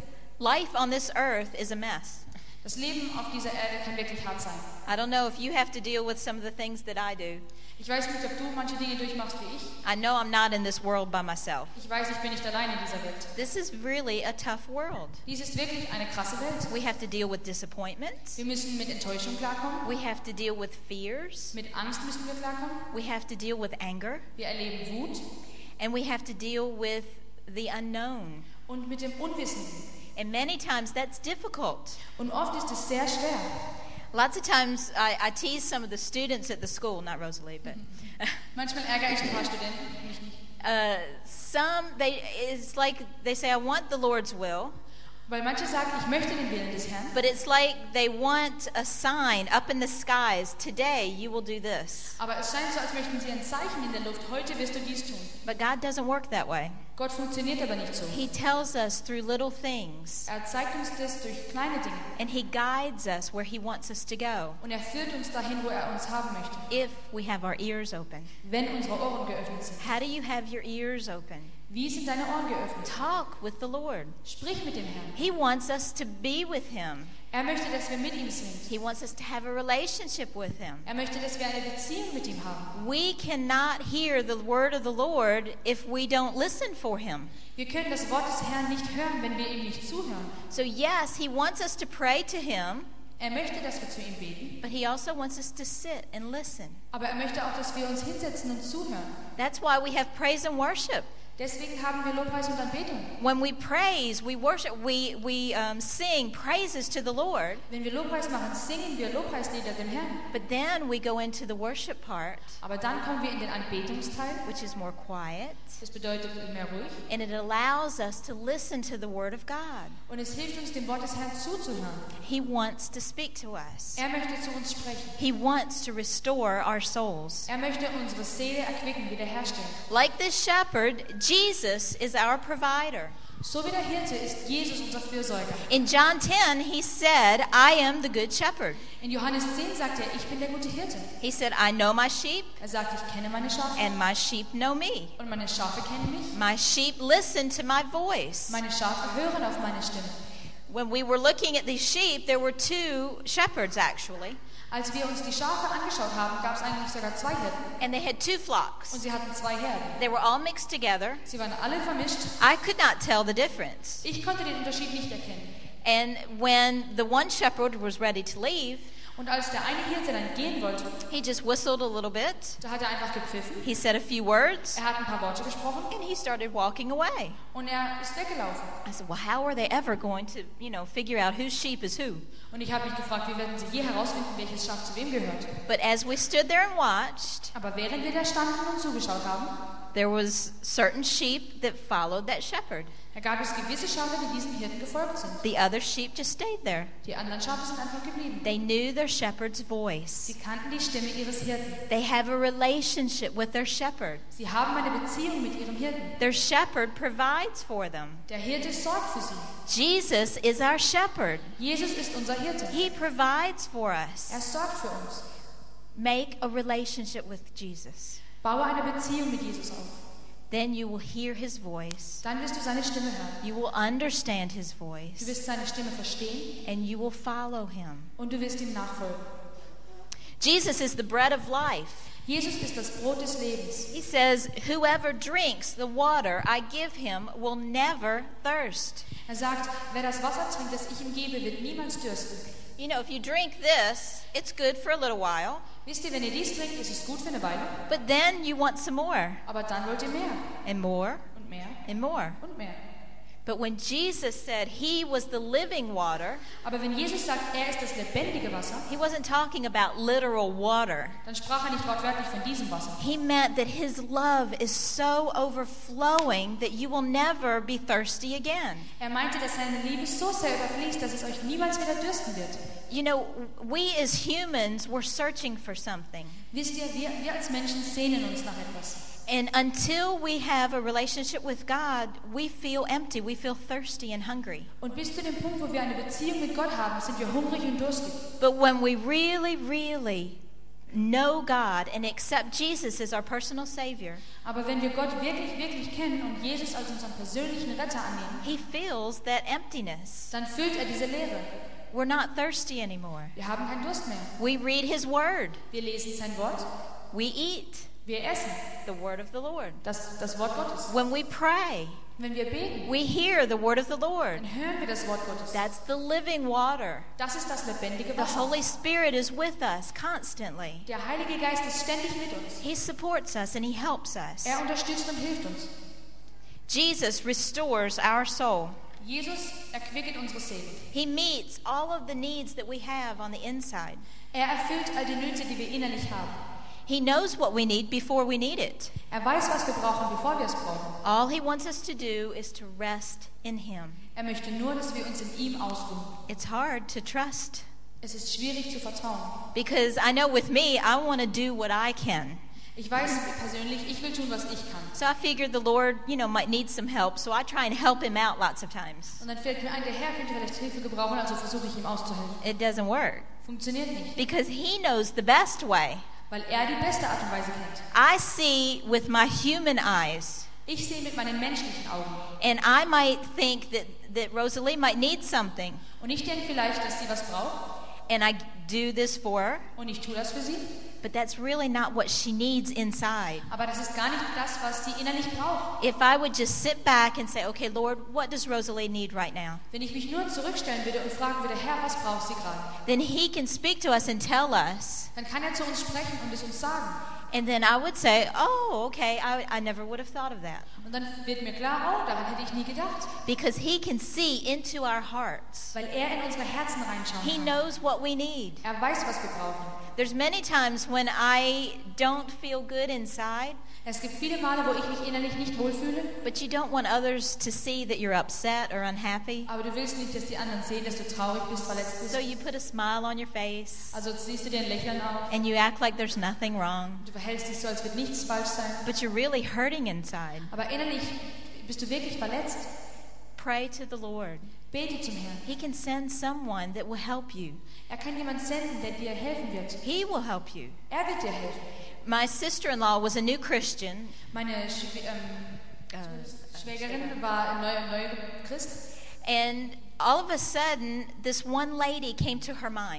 Life on this earth is a mess. Das Leben auf dieser Erde kann wirklich hart sein. I don't know if you have to deal with some of the things that I do. Ich weiß nicht, ob du manche Dinge durchmachst wie ich. I know I'm not in this world by myself. Ich weiß, ich bin nicht allein in dieser Welt. This is really a tough world. Dies ist wirklich eine krasse Welt. We have to deal with disappointments. Wir müssen mit Enttäuschung klarkommen. We have to deal with fears. Mit Angst müssen wir klarkommen. We have to deal with anger. Wir erleben Wut. And we have to deal with the unknown. Und mit dem Unwissenden. And many times that's difficult. Und oft ist es sehr schwer. Lots of times I, I tease some of the students at the school, not Rosalie, but Manchmal ärgere ich ein paar Studenten, mich nicht. uh, some they it's like they say I want the Lord's will, Weil manche sagen, ich möchte den Willen des Herrn. but it's like they want a sign up in the skies. Today you will do this. Aber es scheint so, als möchten sie ein Zeichen in der Luft. Heute wirst du dies tun. But God doesn't work that way. Gott funktioniert aber nicht so. He tells us through little things, Er zeigt uns das durch kleine Dinge. and He guides us where He wants us to go Und er führt uns dahin, wo er uns haben möchte. if we have our ears open. Wenn unsere Ohren geöffnet sind. How do you have your ears open? Wie sind deine Ohren geöffnet? Talk with the Lord. Sprich mit dem Herrn. He wants us to be with Him. Er möchte, dass wir mit ihm sind. He wants us to have a relationship with Him. Er möchte, dass wir eine Beziehung mit ihm haben. We cannot hear the word of the Lord if we don't listen for Him. Wir können das Wort des Herrn nicht hören, wenn wir ihm nicht zuhören. So yes, He wants us to pray to Him, Er möchte, dass wir zu ihm beten, but He also wants us to sit and listen. aber er möchte auch, dass wir uns hinsetzen und zuhören. That's why we have praise and worship. Deswegen haben wir Lobpreis und Anbetung. When we praise, we worship, we, we um, sing praises to the Lord, Wenn wir Lobpreis machen, singen wir Lobpreislieder dem Herrn. but then we go into the worship part, Aber dann kommen wir in den Anbetungsteil. which is more quiet, Das bedeutet mehr ruhig. and it allows us to listen to the word of God. Und es hilft uns, dem Wort des Herrn zuzuhören. He wants to speak to us. Er möchte zu uns sprechen. He wants to restore our souls. Er möchte unsere Seele erquicken, wiederherstellen. Like this shepherd, Jesus is our provider. So wie der Hirte ist Jesus unser Fürsorger. In John ten, he said, I am the good shepherd. In Johannes zehn sagt er, ich bin der gute Hirte. He said, I know my sheep, Er sagt, ich kenne meine Schafe and my sheep know me. und meine Schafe kennen mich. My sheep listen to my voice. Meine Schafe hören auf meine Stimme. When we were looking at these sheep, there were two shepherds actually, Als wir uns die Schafe angeschaut haben, gab es eigentlich sogar zwei Hirten and they had two und flocks. sie hatten zwei Herden. They were all mixed together. Sie waren alle vermischt. I could not tell the difference. Ich konnte den Unterschied nicht erkennen. And when the one shepherd was ready to leave, Und als der eine Hirte dann gehen wollte, he just whistled a little bit. da hat er einfach gepfiffen. He said a few words, Er hat ein paar Worte gesprochen and he started walking away. und er ist weggelaufen. I said, well, how are they ever going to, you know, figure out whose sheep is who? Und ich habe mich gefragt, wie werden sie je herausfinden, welches Schaf zu wem gehört? But as we stood there and watched, Aber während wir da standen und zugeschaut haben, there was certain sheep that followed that shepherd. da gab es gewisse Schafe, die diesem Hirten gefolgt sind. The other sheep just stayed there. Die anderen Schafe sind einfach geblieben. They knew their shepherd's voice. Sie kannten die Stimme ihres Hirten. They have a relationship with their shepherd. Sie haben eine Beziehung mit ihrem Hirten. Their shepherd provides for them. Der Hirte sorgt für sie. Jesus is our shepherd. Jesus ist unser Hirte. He provides for us. Er sorgt für uns. Make a relationship with Jesus. Baue eine Beziehung mit Jesus auf. Then you will hear his voice. Dann wirst du seine Stimme hören. You will understand his Du voice. wirst seine Stimme verstehen And you will follow him. und du wirst ihm nachfolgen. Jesus is the bread of life. Jesus ist das Brot des Lebens. He says, whoever drinks the water I give him will never thirst. Er sagt, wer das Wasser trinkt, das ich ihm gebe, wird niemals dürsten. You know, if you drink this, it's good for a little while, Wisst ihr, wenn ihr dies trinkt, ist es gut für eine Weile, but then you want some more, aber dann wollt ihr mehr and more, und mehr and more. und mehr. But when Jesus said he was the living water, Aber wenn Jesus sagt, er ist das lebendige Wasser, he wasn't talking about literal water. dann sprach er nicht wortwörtlich von diesem Wasser. He meant that his love is so overflowing that you will never be thirsty again. Er meinte, dass seine Liebe so sehr überfließt, dass es euch niemals wieder dürsten wird. You know, we as humans, we're searching for something. Wisst ihr, wir, wir als Menschen sehnen uns nach etwas. And until we have a relationship with God, we feel empty, we feel thirsty and hungry. Und bis zu dem Punkt, wo wir eine Beziehung mit Gott haben, sind wir hungrig und durstig. But when we really, really know God and accept Jesus as our personal Savior, Aber wenn wir Gott wirklich, wirklich kennen und Jesus als unseren persönlichen Retter annehmen, He fills that emptiness. dann füllt er diese Leere. We're not thirsty anymore. Wir haben keinen Durst mehr. We read His Word. Wir lesen sein Wort, We eat wir essen the Word of the Lord. das, das Wort Gottes. When we pray, Wenn wir beten, we hear the Word of the Lord. dann hören wir das Wort Gottes. That's the living water. Das ist das lebendige The Wasser. Holy Spirit is with us constantly. Der Heilige Geist ist ständig mit uns. He supports us and He helps us. Er unterstützt und hilft uns. Jesus restores our soul. Jesus erquicket unsere Seele. He meets all of the needs that we have on the inside. Er erfüllt all die Nöte, die wir innerlich haben. He knows what we need before we need it. Er weiß, was wir brauchen, bevor wir es brauchen. All He wants us to do is to rest in Him. Er möchte nur, dass wir uns in ihm ausruhen. It's hard to trust Es ist schwierig zu vertrauen. because I know with me, I want to do what I can. Ich weiß persönlich, ich will tun, was ich kann. So I figured the Lord, you know, might need some help, so I try and help Him out lots of times. Und dann fällt mir ein, der Herr könnte vielleicht Hilfe gebrauchen, also versuche ich ihm auszuhelfen. It doesn't work Funktioniert nicht, because He knows the best way. weil er die beste Art und Weise kennt. I see with my human eyes, Ich sehe mit meinen menschlichen Augen. and I might think that, that Rosalie might need something, Und ich denke vielleicht, dass sie was braucht. and I do this for her, Und ich tue das für sie. but that's really not what she needs inside. Aber das ist gar nicht das, was sie innerlich braucht. If I would just sit back and say, okay, Lord, what does Rosalie need right now? Wenn ich mich nur zurückstellen würde und fragen würde, Herr, was braucht sie gerade? Then He can speak to us and tell us. Dann kann er zu uns sprechen und es uns sagen. And then I would say, oh, okay, I, I never would have thought of that. Und dann wird mir klar, oh, daran hätte ich nie gedacht. Because He can see into our hearts. Weil er in unsere Herzen reinschauen He kann. knows what we need. Er weiß, was wir brauchen. There's many times when I don't feel good inside, Es gibt viele Male, wo ich mich innerlich nicht wohlfühle, but you don't want others to see that you're upset or unhappy. aber du willst nicht, dass die anderen sehen, dass du traurig bist, verletzt bist. So you put a smile on your face Also ziehst du dir ein Lächeln auf. and you act like there's nothing wrong, Du verhältst dich so, als wird nichts falsch sein. but you're really hurting inside. Aber innerlich bist du wirklich verletzt. Pray to the Lord. Bete zum Herrn. He can send someone that will help you. Er kann jemand senden, der dir helfen wird. He will help you. Er wird dir helfen. My sister-in-law was a new Christian, Meine Schw ähm, Schwägerin war ein neuer neu Christ. and all of a sudden, this one lady came to her mind.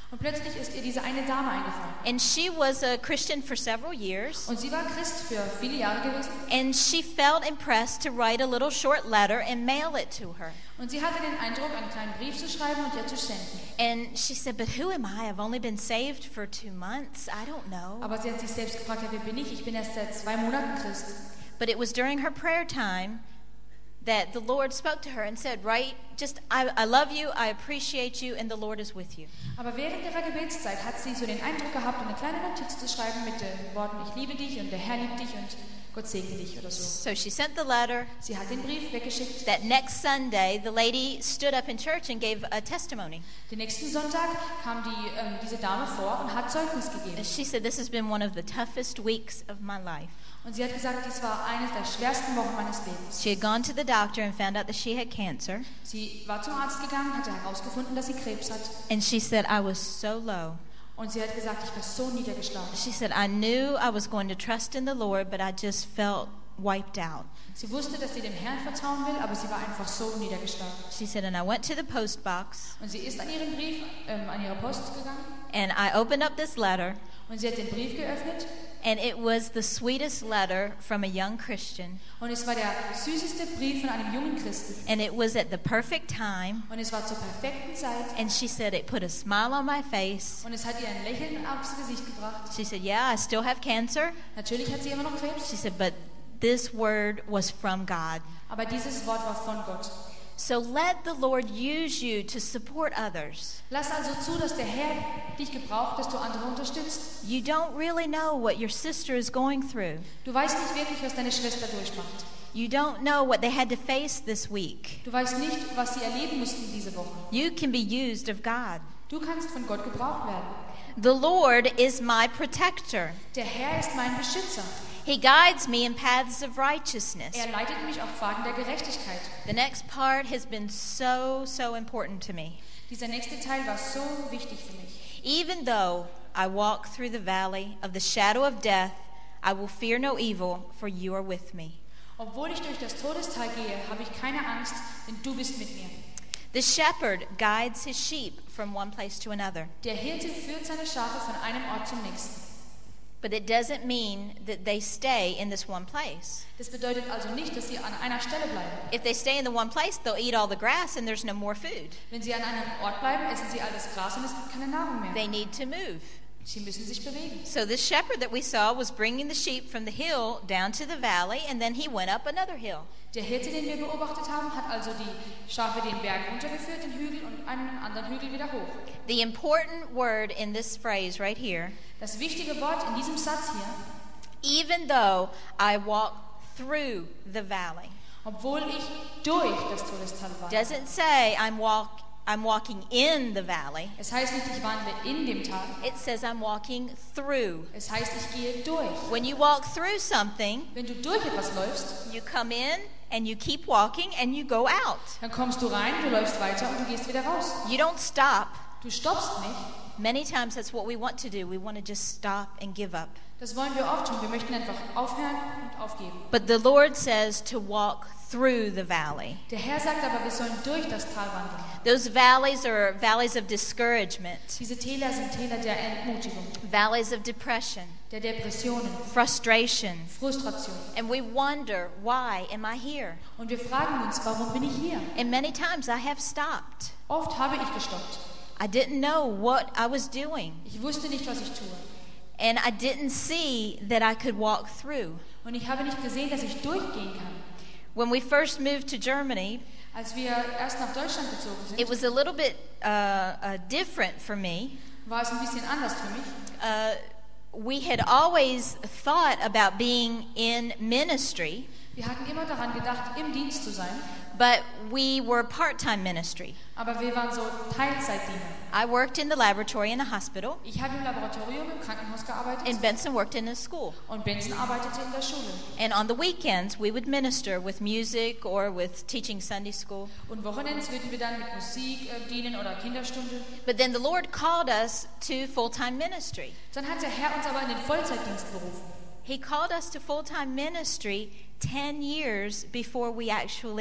Und plötzlich ist ihr diese eine Dame eingefallen. And she was a Christian for several years. Und sie war Christ für viele Jahre gewesen. And she felt impressed to write a little short letter and mail it to her. Und sie hatte den Eindruck, einen kleinen Brief zu schreiben und ihr zu senden. And she said, but who am I? I've only been saved for two months. I don't know. Aber sie hat sich selbst gefragt, ja, wer bin ich? Ich bin erst seit zwei Monaten Christ. But it was during her prayer time that the Lord spoke to her and said, right, just, I, I love you, I appreciate you, and the Lord is with you. Aber während ihrer Gebetszeit hat sie so den Eindruck gehabt, eine kleine Notiz zu schreiben mit den Worten, ich liebe dich und der Herr liebt dich und Gott segne dich oder so. So she sent the letter. Sie hat den Brief weggeschickt. That next Sunday, the lady stood up in church and gave a testimony. Den nächsten Sonntag kam die, ähm, diese Dame vor und hat Zeugnis gegeben. And she said, this has been one of the toughest weeks of my life. Und sie hat gesagt, dies war eine der schwersten Wochen meines Lebens. She had gone to the doctor and found out that she had cancer. Sie war zum Arzt gegangen, hatte herausgefunden, dass sie Krebs hat. And she said, I was so low. Und sie hat gesagt, ich war so niedergeschlagen. She said, I knew I was going to trust in the Lord, but I just felt wiped out. Sie wusste, dass sie dem Herrn vertrauen will, aber sie war einfach so niedergeschlagen. She said, and I went to the post box. Und sie ist an ihren Brief, ähm, an ihre Post gegangen. And I opened up this letter. Und sie hat den Brief geöffnet. And it was the sweetest letter from a young Christian. Und es war der süßeste Brief von einem jungen Christen. And it was at the perfect time. Und es war zur perfekten Zeit. And she said it put a smile on my face. Und es hat ihr ein Lächeln aufs Gesicht gebracht. She said, yeah, I still have cancer. Natürlich hat sie immer noch Krebs. She said, but this word was from God. Aber dieses Wort war von Gott. So let the Lord use you to support others. Lass also zu, dass der Herr dich gebraucht, dass du andere unterstützt. You don't really know what your sister is going through. Du weißt nicht wirklich, was deine Schwester durchmacht. You don't know what they had to face this week. Du weißt nicht, was sie erleben mussten diese Woche. You can be used of God. Du kannst von Gott gebraucht werden. The Lord is my protector. Der Herr ist mein Beschützer. He guides me in paths of righteousness. Er leitet mich auf Pfaden der Gerechtigkeit. The next part has been so, so important to me. Dieser nächste Teil war so wichtig für mich. Even though I walk through the valley of the shadow of death, I will fear no evil, for you are with me. Obwohl ich durch das Todestal gehe, habe ich keine Angst, denn du bist mit mir. The shepherd guides his sheep from one place to another. Der Hirte führt seine Schafe von einem Ort zum nächsten. But it doesn't mean that they stay in this one place. Das bedeutet also nicht, dass sie an einer Stelle bleiben. If they stay in the one place, they'll eat all the grass and there's no more food. Wenn sie an einem Ort bleiben, essen sie all das Gras und es gibt keine Nahrung mehr. They need to move. Sie müssen sich bewegen. So this shepherd that we saw was bringing the sheep from the hill down to the valley, and then he went up another hill. Der Hirte, den wir beobachtet haben, hat also die Schafe den Berg runtergeführt, den Hügel und einen anderen Hügel wieder hoch. The important word in this phrase right here, Das wichtige Wort in diesem Satz hier, even though I walk through the valley, obwohl ich durch das Todestal wandle. doesn't say I'm walk I'm walking in the valley. Es heißt nicht, ich wandle in dem Tal. It says I'm walking through. Es heißt, ich gehe durch. When you walk through something, Wenn du durch etwas läufst, you come in and you keep walking and you go out. dann kommst du rein, du läufst weiter und du gehst wieder raus. You don't stop. Du stoppst nicht. Many times that's what we want to do. We want to just stop and give up. Das wollen wir oft tun. Wir möchten einfach aufhören und aufgeben. But the Lord says to walk through the valley. Der Herr sagt aber, wir sollen durch das Tal wandeln. Those valleys are valleys of discouragement, Diese Täler sind Täler der Entmutigung, valleys of depression, der Depressionen, frustration. Frustration. And we wonder, why am I here? Und wir fragen uns, warum bin ich hier? And many times I have stopped. Oft habe ich gestoppt. I didn't know what I was doing. Ich wusste nicht, was ich tue. And I didn't see that I could walk through. Und ich habe nicht gesehen, dass ich durchgehen kann. When we first moved to Germany, Als wir erst nach Deutschland gezogen it sind, was a little bit uh, uh, different for me. war es ein bisschen anders für mich. Uh, we had always thought about being in ministry, Wir hatten immer daran gedacht, im Dienst zu sein, but we were part-time ministry. aber wir waren so Teilzeitdiener. I worked in the laboratory in a hospital, Ich habe im Laboratorium im Krankenhaus gearbeitet and Benson worked in a school. und Benson arbeitete in der Schule. And on the weekends, we would minister with music or with teaching Sunday school. Und wochenends würden wir dann mit Musik äh, dienen oder Kinderstunde. But then the Lord called us to full-time ministry. Dann hat der Herr uns aber in den Vollzeitdienst berufen. He called us to full-time ministry ten years before we actually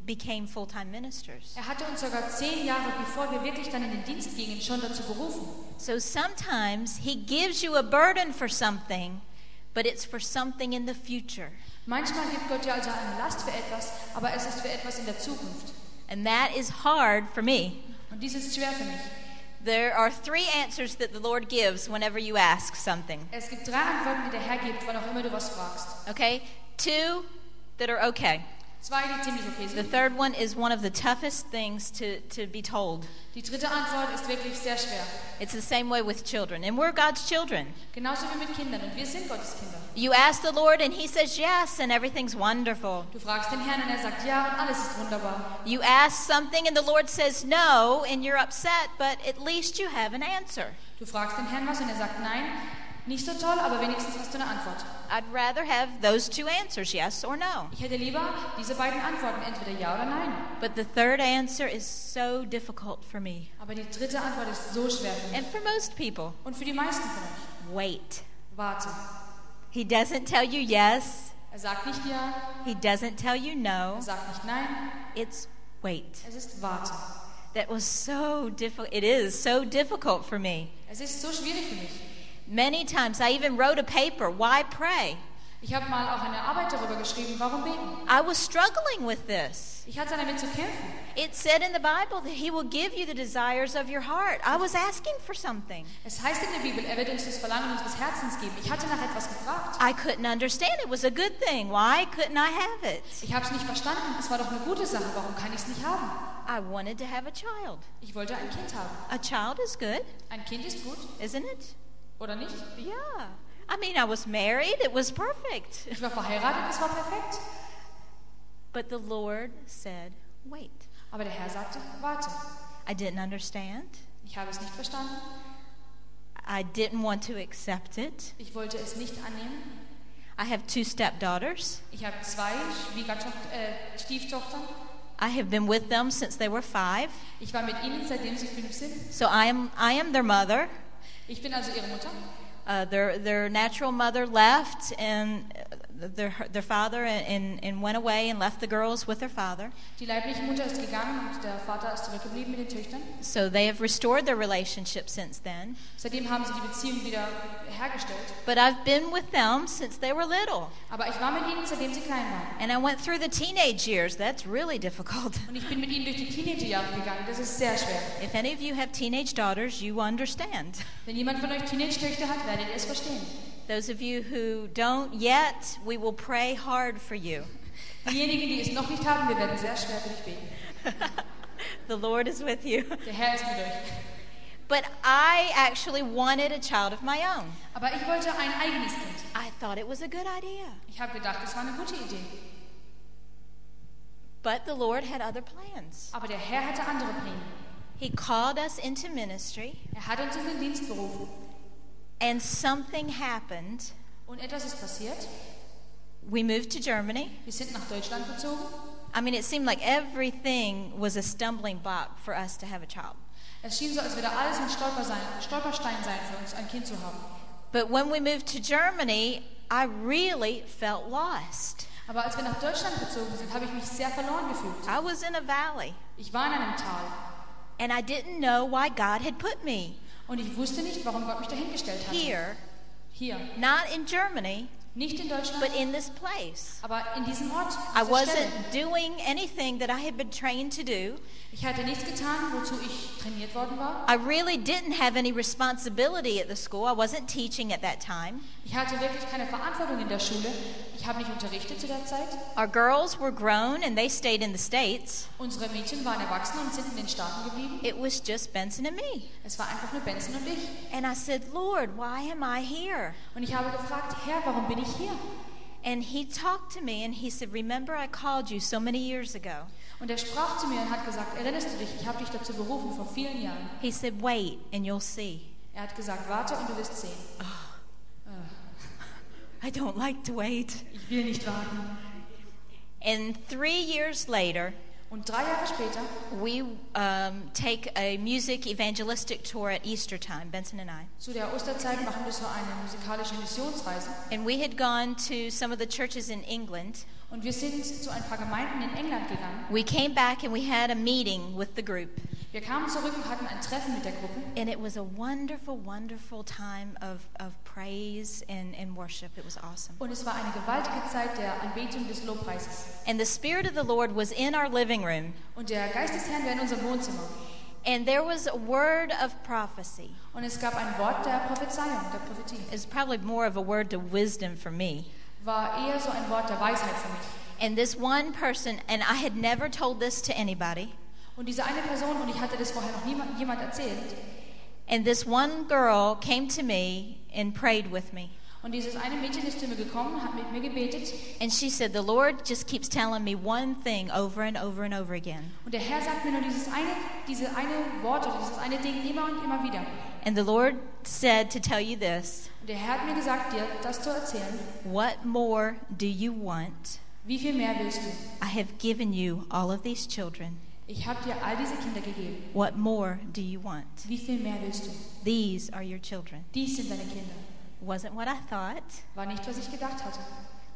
became full-time ministers. Er hatte uns sogar zehn Jahre, bevor wir wirklich dann in den Dienst gingen, schon dazu berufen. So sometimes he gives you a burden for something, but it's for something in the future. Manchmal gibt Gott dir also eine Last für etwas, aber es ist für etwas in der Zukunft. And that is hard for me. Und dies ist schwer für mich. There are three answers that the Lord gives whenever you ask something. Es gibt drei Antworten, die der Herr gibt, wann auch immer du was fragst. Okay? Two that are okay. Zwei, die ziemlich okay The sind. third one is one of the toughest things to, to be told. Die dritte Antwort ist wirklich sehr schwer. It's the same way with children. And we're God's children. Genauso wie mit Kindern. Und wir sind Gottes Kinder. You ask the Lord and he says yes and everything's wonderful. Du fragst den Herrn und er sagt ja und alles ist wunderbar. You ask something and the Lord says no and you're upset, but at least you have an answer. Du fragst den Herrn was und er sagt nein. Nicht so toll, aber wenigstens hast du eine Antwort. I'd rather have those two answers, yes or no. Ich hätte lieber diese beiden Antworten, entweder ja oder nein. But the third answer is so difficult for me Aber die dritte Antwort ist so schwer für mich. and for most people. Und für die meisten von euch. Wait. Warte. He doesn't tell you yes. Er sagt nicht ja, He doesn't tell you no. er sagt nicht nein. It's wait. Es ist warte. That was so difficult. It is so difficult for me. Es ist so schwierig für mich. Many times I even wrote a paper, why pray? Ich habe mal auch eine Arbeit darüber geschrieben, warum beten. I was struggling with this. Ich hatte damit zu kämpfen. It said in the Bible that he will give you the desires of your heart. I was asking for something. Es heißt in der Bibel, er wird uns das Verlangen unseres Herzens geben. Ich hatte nach etwas gefragt. I couldn't understand. It was a good thing. Why couldn't I have it? Ich habe es nicht verstanden. Es war doch eine gute Sache. Warum kann ich es nicht haben? I wanted to have a child. Ich wollte ein Kind haben. A child is good, Ein Kind ist gut, isn't it? oder nicht? Yeah. I mean, I was married. It was perfect. Ich war verheiratet, es war perfekt. But the Lord said, wait. Aber der Herr sagte, warte. I didn't understand. Ich habe es nicht verstanden. I didn't want to accept it. Ich wollte es nicht annehmen. I have two stepdaughters. Ich habe zwei Schwiegertochter, äh, Stieftochtern. I have been with them since they were five. Ich war mit ihnen, seitdem sie fünf sind. So I am I am their mother. Ich bin also ihre Mutter. Uh, their their natural mother left, and their their father and, and went away and left the girls with their father. Die leibliche Mutter ist gegangen und der Vater ist zurückgeblieben mit den Töchtern. So they have restored their relationship since then. Seitdem haben sie die Beziehung wieder hergestellt. But I've been with them since they were little, Aber ich war mit ihnen, seitdem sie klein waren. and I went through the teenage years. That's really difficult. Und ich bin mit ihnen durch die Teenagerjahre gegangen. Das ist sehr schwer. If any of you have teenage daughters, you understand. Wenn jemand von euch Teenage-Töchter hat, werdet ihr es verstehen. Those of you who don't yet, we will pray hard for you. Diejenigen, die es noch nicht haben, wir werden sehr schwer für dich beten. The Lord is with you. Der Herr ist mit euch. But I actually wanted a child of my own. Aber ich wollte ein eigenes Kind. I thought it was a good idea. Ich habe gedacht, das war eine gute Idee. But the Lord had other plans. Aber der Herr hatte andere Pläne. He called us into ministry, Er hat uns in den Dienst berufen. and something happened. Und etwas ist passiert. We moved to Germany. Wir sind nach Deutschland gezogen. I mean, it seemed like everything was a stumbling block for us to have a child. Es schien so, als würde alles ein Stolperstein, Stolperstein sein für uns, ein Kind zu haben. But when we moved to Germany, I really felt lost. Aber als wir nach Deutschland gezogen sind, habe ich mich sehr verloren gefühlt. I was in a valley, Ich war in einem Tal. and I didn't know why God had put me Und ich wusste nicht, warum Gott mich dahingestellt hatte. here, Hier. not in Germany, Nicht in Deutschland, but in this place. aber in diesem Ort. I Dieser Stelle. wasn't doing anything that I had been trained to do. Ich hatte nichts getan, wozu ich trainiert worden war. I really didn't have any responsibility at the school. I wasn't teaching at that time. Ich hatte wirklich keine Verantwortung in der Schule. Ich habe nicht unterrichtet zu der Zeit. Our girls were grown and they stayed in the States. Unsere Mädchen waren erwachsen und sind in den Staaten geblieben. It was just Benson and me. Es war einfach nur Benson und ich. And I said, Lord, why am I here? Und ich habe gefragt, Herr, warum bin ich hier? And he talked to me and he said, remember I called you so many years ago. Und er sprach zu mir und hat gesagt, erinnerst du dich, ich habe dich dazu berufen vor vielen Jahren. He said, wait and you'll see. Er hat gesagt, warte und du wirst sehen. I don't like to wait. Ich will nicht warten. And three years later, Und drei Jahre später we um, take a music evangelistic tour at Easter time, Benson and I. zu der Osterzeit machen wir so eine musikalische Missionsreise. And we had gone to some of the churches in England. Und wir sind zu ein paar Gemeinden in England gegangen. We came back and we had a meeting with the group. Wir kamen zurück und hatten ein Treffen mit der Gruppe. And it was a wonderful, wonderful time of, of praise and, and worship. It was awesome. Und es war eine gewaltige Zeit der Anbetung des Lobpreises. And the Spirit of the Lord was in our living room. Und der Geist des Herrn war in unserem Wohnzimmer. And there was a word of prophecy. Und es gab ein Wort der Prophezeiung, der Prophetie. It's probably more of a word to wisdom for me. War eher so ein Wort der Weisheit für mich. And this one person, and I had never told this to anybody. Und diese eine Person, und ich hatte das vorher noch niemand, jemand erzählt. And this one girl came to me and prayed with me. Und dieses eine Mädchen ist zu mir gekommen, hat mit mir gebetet. And she said, the Lord just keeps telling me one thing over and over and over again. Und der Herr sagt mir nur dieses eine, diese eine Wort oder dieses eine Ding immer und immer wieder. And the Lord said to tell you this. Und der Herr hat mir gesagt, dir das zu erzählen. What more do you want? Wie viel mehr willst du? I have given you all of these children. Ich habe dir all diese Kinder gegeben. What more do you want? Wie viel mehr willst du? These are your children. Dies sind deine Kinder. Wasn't what I thought, War nicht, was ich gedacht hatte.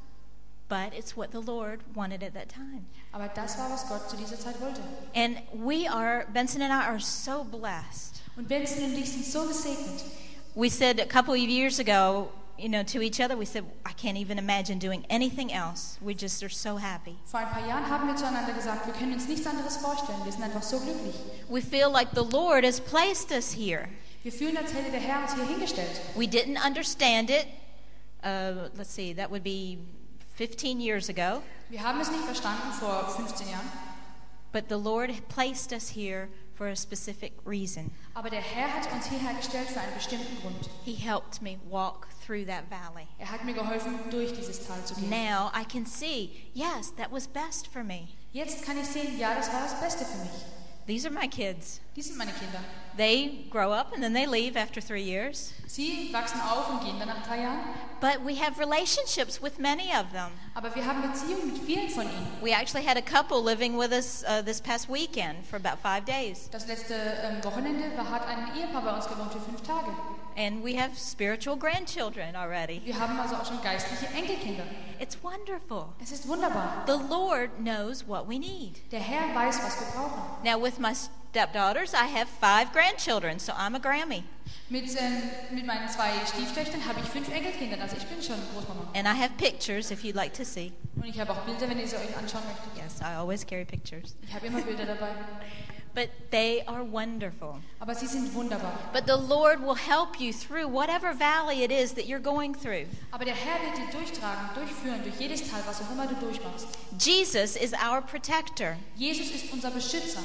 but it's what the Lord wanted at that time. Aber das war, was Gott zu dieser Zeit wollte. And we are, Benson and I are so blessed. Und Benson und ich sind so gesegnet. We said a couple of years ago, you know, to each other, we said, I can't even imagine doing anything else. We just are so happy. Vor ein paar Jahren haben wir zueinander gesagt, wir können uns nichts anderes vorstellen. Wir sind einfach so glücklich. We feel like the Lord has placed us here. Wir fühlen, als hätte der Herr uns hier hingestellt. We didn't understand it. Uh, let's see, that would be fifteen years ago. Wir haben es nicht verstanden vor fünfzehn Jahren. But the Lord placed us here for a specific reason. Aber der Herr hat uns hierher gestellt für einen bestimmten Grund. He helped me walk through that valley. Er hat mir geholfen, durch dieses Tal zu gehen. Now I can see, yes, that was best for me. Jetzt kann ich sehen, ja, das war das Beste für mich. These are my kids. Die sind meine Kinder. They grow up and then they leave after three years. Sie wachsen auf und gehen dann nach drei Jahren. But we have relationships with many of them. Aber wir haben Beziehungen mit vielen von ihnen. We actually had a couple living with us uh, this past weekend for about five days. Das letzte ähm, Wochenende war, hat ein Ehepaar bei uns gewohnt für fünf Tage. And we have spiritual grandchildren already. Wir haben also auch schon geistliche Enkelkinder. It's wonderful. Es ist wunderbar. The Lord knows what we need. Der Herr weiß, was wir brauchen. Now with my stepdaughters, I have five grandchildren, so I'm a Grammy. Mit, ähm, mit meinen zwei Stieftöchtern habe ich fünf Enkelkinder, also ich bin schon Großmama. And I have pictures if you'd like to see. Und ich habe auch Bilder, wenn ihr sie euch anschauen möchtet. Yes, I always carry pictures. Ich habe immer Bilder dabei. But they are wonderful. Aber sie sind wunderbar. But the Lord will help you through whatever valley it is that you're going through. Aber der Herr wird dich durchtragen, durchführen, durch jedes Tal, was auch immer du durchmachst. Jesus is our protector. Jesus ist unser Beschützer.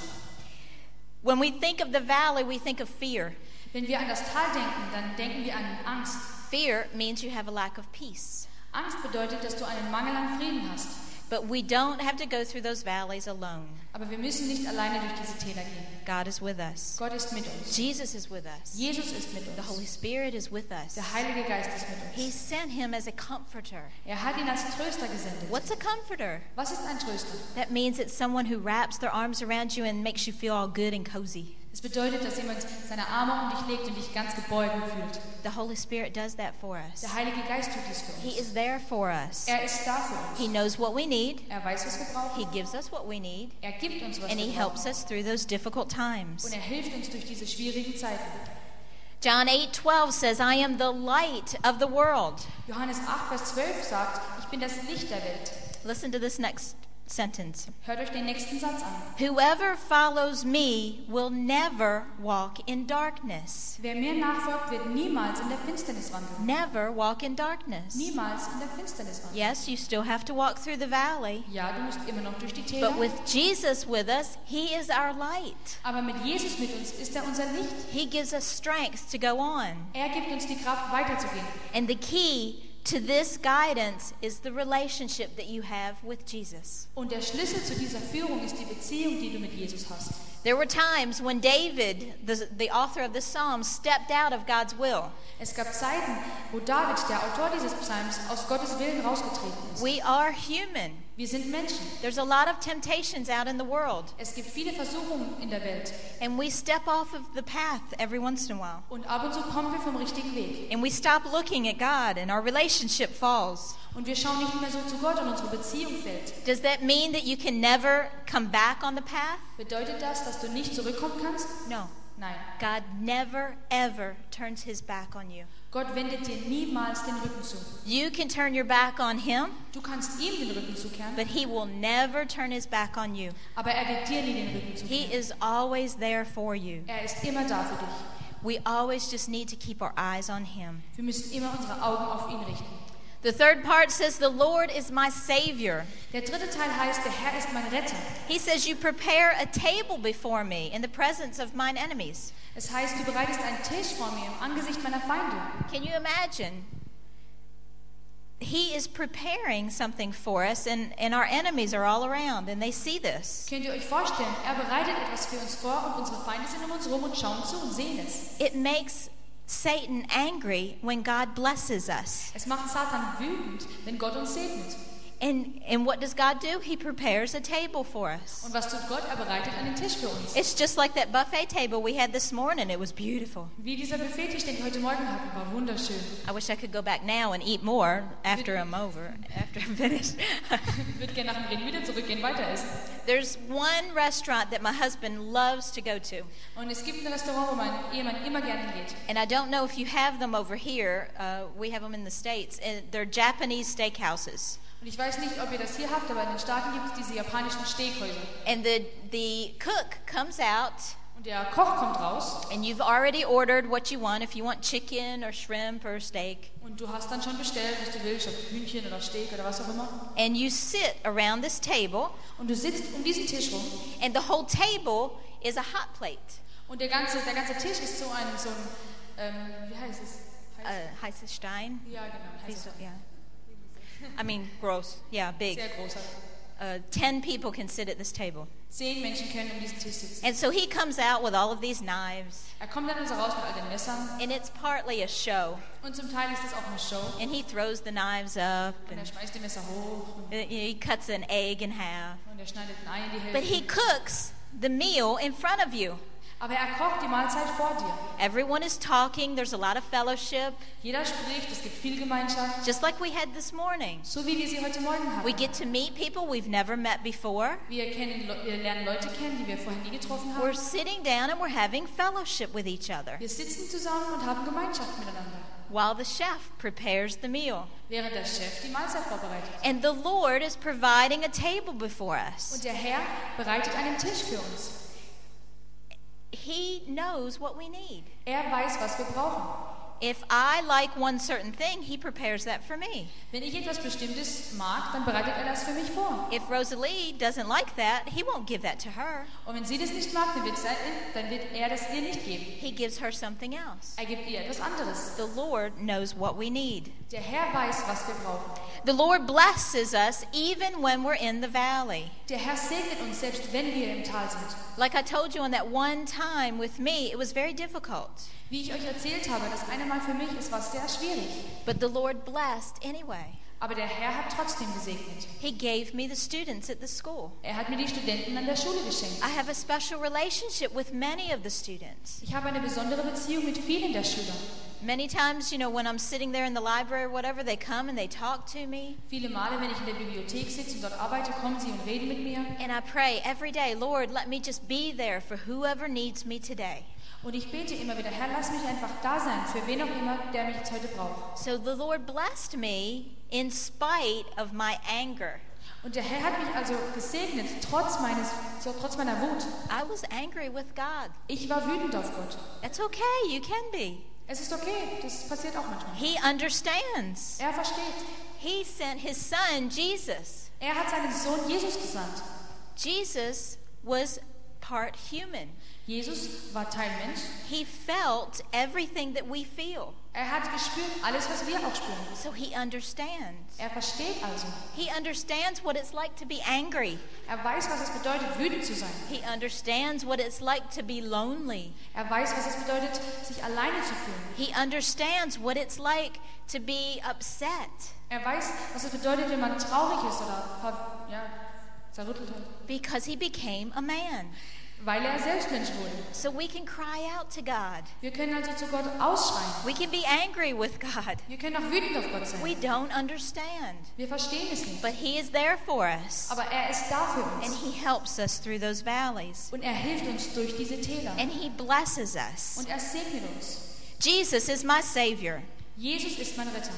When we think of the valley, we think of fear. Wenn wir an das Tal denken, dann denken wir an Angst. Fear means you have a lack of peace. Angst bedeutet, dass du einen Mangel an Frieden hast. But we don't have to go through those valleys alone. Aber wir müssen nicht alleine durch diese Täler gehen. God is with us. Gott ist mit uns. Jesus is with us. Jesus ist mit The Holy uns. Spirit is with us. Der Heilige Geist ist mit He uns. sent him as a comforter. Er hat ihn als Tröster gesendet. What's a comforter? Was ist ein Tröster? That means it's someone who wraps their arms around you and makes you feel all good and cozy. Es bedeutet, dass jemand seine Arme um dich legt und dich ganz geborgen fühlt. The Holy Spirit does that for us. Der Heilige Geist tut dies für He uns. is there for us. Er ist da für He uns. knows what we need. Er weiß, was wir He brauchen. gives us what we need. Er gibt uns, was And He wir helps brauchen. us through those difficult times. Und er hilft uns durch diese schwierigen Zeiten. John eight twelve says, I am the light of the world. Johannes acht, Vers zwölf sagt, ich bin das Licht der Welt. Listen to this next sentence. Hört euch den nächsten Satz an. Whoever follows me will never walk in darkness. Wer mir nachfolgt, wird niemals in der Finsternis wandeln. Never walk in darkness. Niemals in der Finsternis wandeln. Yes, you still have to walk through the valley. Ja, du musst immer noch durch die Täler. But with Jesus with us, He is our light. Aber mit Jesus mit uns ist er unser Licht. He gives us strength to go on. Er gibt uns die Kraft, weiterzugehen. And the key to this guidance is the relationship that you have with Jesus. Und der Schlüssel zu dieser Führung ist die Beziehung, die du mit Jesus hast. There were times when David, the, the author of the Psalm, stepped out of God's will. Es gab Zeiten, wo David, der Autor dieses Psalms, aus Gottes Willen rausgetreten ist. We are human. Wir sind Menschen. There's a lot of temptations out in the world. Es gibt viele Versuchungen in der Welt. And we step off of the path every once in a while. Und ab und zu kommen wir vom richtigen Weg. And we stop looking at God and our relationship falls. Und wir schauen nicht mehr so zu Gott und unsere Beziehung fällt. Does that mean that you can never come back on the path? Bedeutet das, dass du nicht zurückkommen kannst? No. Nein. God never, ever turns his back on you. Gott wendet dir niemals den Rücken zu. You can turn your back on him, Du kannst ihm den Rücken zukehren, but he will never turn his back on you. aber er wird dir nie den Rücken He zukehren. is always there for you. Er ist immer da für dich. We always just need to keep our eyes on him. Wir müssen immer unsere Augen auf ihn richten. The third part says, the Lord is my Savior. Der dritte Teil heißt, der Herr ist mein Retter. He says, you prepare a table before me in the presence of mine enemies. Es heißt, du bereitest einen Tisch vor mir im Angesicht meiner Feinde. Can you imagine? He is preparing something for us, and, and our enemies are all around, and they see this. Könnt ihr euch vorstellen, er bereitet etwas für uns vor und unsere Feinde sind um uns rum und schauen zu und sehen es. It makes Satan angry when God blesses us. Es macht Satan wütend, wenn Gott uns segnet. And, and what does God do? He prepares a table for us. Und was tut Gott? Er bereitet einen Tisch für uns. It's just like that buffet table we had this morning. It was beautiful. Wie dieser Buffettisch, den wir heute Morgen hatten, war wunderschön. I wish I could go back now and eat more after I'm over, after I'm finished. Ich würde gerne nach dem Reden wieder zurückgehen, weiter essen. There's one restaurant that my husband loves to go to. Und es gibt ein Restaurant, wo mein Ehemann immer gerne hingeht. And I don't know if you have them over here. Uh, we have them in the States. And they're Japanese steakhouses. Und ich weiß nicht, ob ihr das hier habt, aber in den Staaten gibt es diese japanischen Steakhäuser. And the, the cook comes out, Und der Koch kommt raus and you've already ordered what you want, if you want chicken or shrimp or steak. und du hast dann schon bestellt, was du willst, ob Hühnchen oder Steak oder was auch immer. And you sit around this table, Und du sitzt um diesen Tisch rum and the whole table is a hot plate. und der ganze, der ganze Tisch ist so ein, so ein ähm, wie heißt es? Uh, heißer Stein. Ja, genau. Wie Heißt so- es. yeah. I mean, gross. Yeah, big. Sehr großer. Uh, ten people can sit at this table. Zehn Menschen können um diesen Tisch sitzen. And so he comes out with all of these knives, Er kommt dann also raus mit all den Messern and it's partly a show. und zum Teil ist es auch eine Show. And he throws the knives up, Und er and schmeißt die Messer hoch und, uh, he cuts an egg in half. und er schneidet ein Ei in die But he Hälfte. cooks the meal in front of you. Aber er kocht die Mahlzeit vor dir. Everyone is talking. There's a lot of fellowship, Jeder spricht, es gibt viel Gemeinschaft. just like we had this morning. So wie wir sie heute Morgen We hatten. get to meet people we've never met before. Wir, kennen, Le- wir lernen Leute kennen, die wir vorher nie getroffen We're haben. sitting down and we're having fellowship with each other Wir sitzen zusammen und haben Gemeinschaft miteinander, while the chef prepares the meal. während der Chef die Mahlzeit vorbereitet. And the Lord is providing a table before us. Und der Herr bereitet einen Tisch für uns. He knows what we need. Er weiß, was wir brauchen. If I like one certain thing, he prepares that for me. Wenn ich etwas Bestimmtes mag, dann bereitet er das für mich vor. If Rosalie doesn't like that, he won't give that to her. Und wenn sie das nicht mag, dann wird, es- dann wird er das ihr nicht geben. He gives her something else. Er gibt ihr etwas anderes. The Lord knows what we need. Der Herr weiß, was wir brauchen. The Lord blesses us even when we're in the valley. Der Herr segnet uns, selbst wenn wir im Tal sind. Like I told you on that one time with me, it was very difficult. Wie ich euch erzählt habe, das eine Mal für mich, es war sehr schwierig. But the Lord blessed anyway. Aber der Herr hat trotzdem gesegnet. He gave me the students at the school. Er hat mir die Studenten an der Schule geschenkt. I have a special relationship with many of the students. Ich habe eine besondere Beziehung mit vielen der Schüler. Many times, you know, when I'm sitting there in the library or whatever, they come and they talk to me. Viele Male, wenn ich in der Bibliothek sitze und dort arbeite, kommen sie und reden mit mir. And I pray every day, Lord, let me just be there for whoever needs me today. Und ich bete immer wieder, Herr, lass mich einfach da sein, für wen auch immer, der mich jetzt heute braucht. So the Lord blessed me in spite of my anger. Und der Herr hat mich also gesegnet, trotz, meines, so, trotz meiner Wut. I was angry with God. Ich war wütend auf Gott. It's okay, you can be. Es ist okay, das passiert auch manchmal. He understands. Er versteht. He sent his son, Jesus. Er hat seinen Sohn Jesus gesandt. Jesus was part human. Jesus war Teil Mensch. He felt everything that we feel. Er hat gespürt alles, was wir auch spüren. So he understands. Er versteht also. He understands what it's like to be angry. Er weiß, was es bedeutet, wütend zu sein. He understands what it's like to be lonely. Er weiß, was es bedeutet, sich alleine zu fühlen. He understands what it's like to be upset. Er weiß, was es bedeutet, wenn man traurig ist oder ver- ja, zerrüttelt hat. Because he became a man. Weil er selbst Mensch wurde. So we can cry out to God. Wir können also zu Gott ausschreien. We can be angry with God. Wir können auch wütend auf Gott sein. We don't understand. Wir verstehen es nicht. But he is there for us. Aber er ist da für And uns. he helps us through those valleys. Und er hilft uns durch diese Täler. And he blesses us. Und er segnet uns. Jesus is my Savior. Jesus ist mein Retter.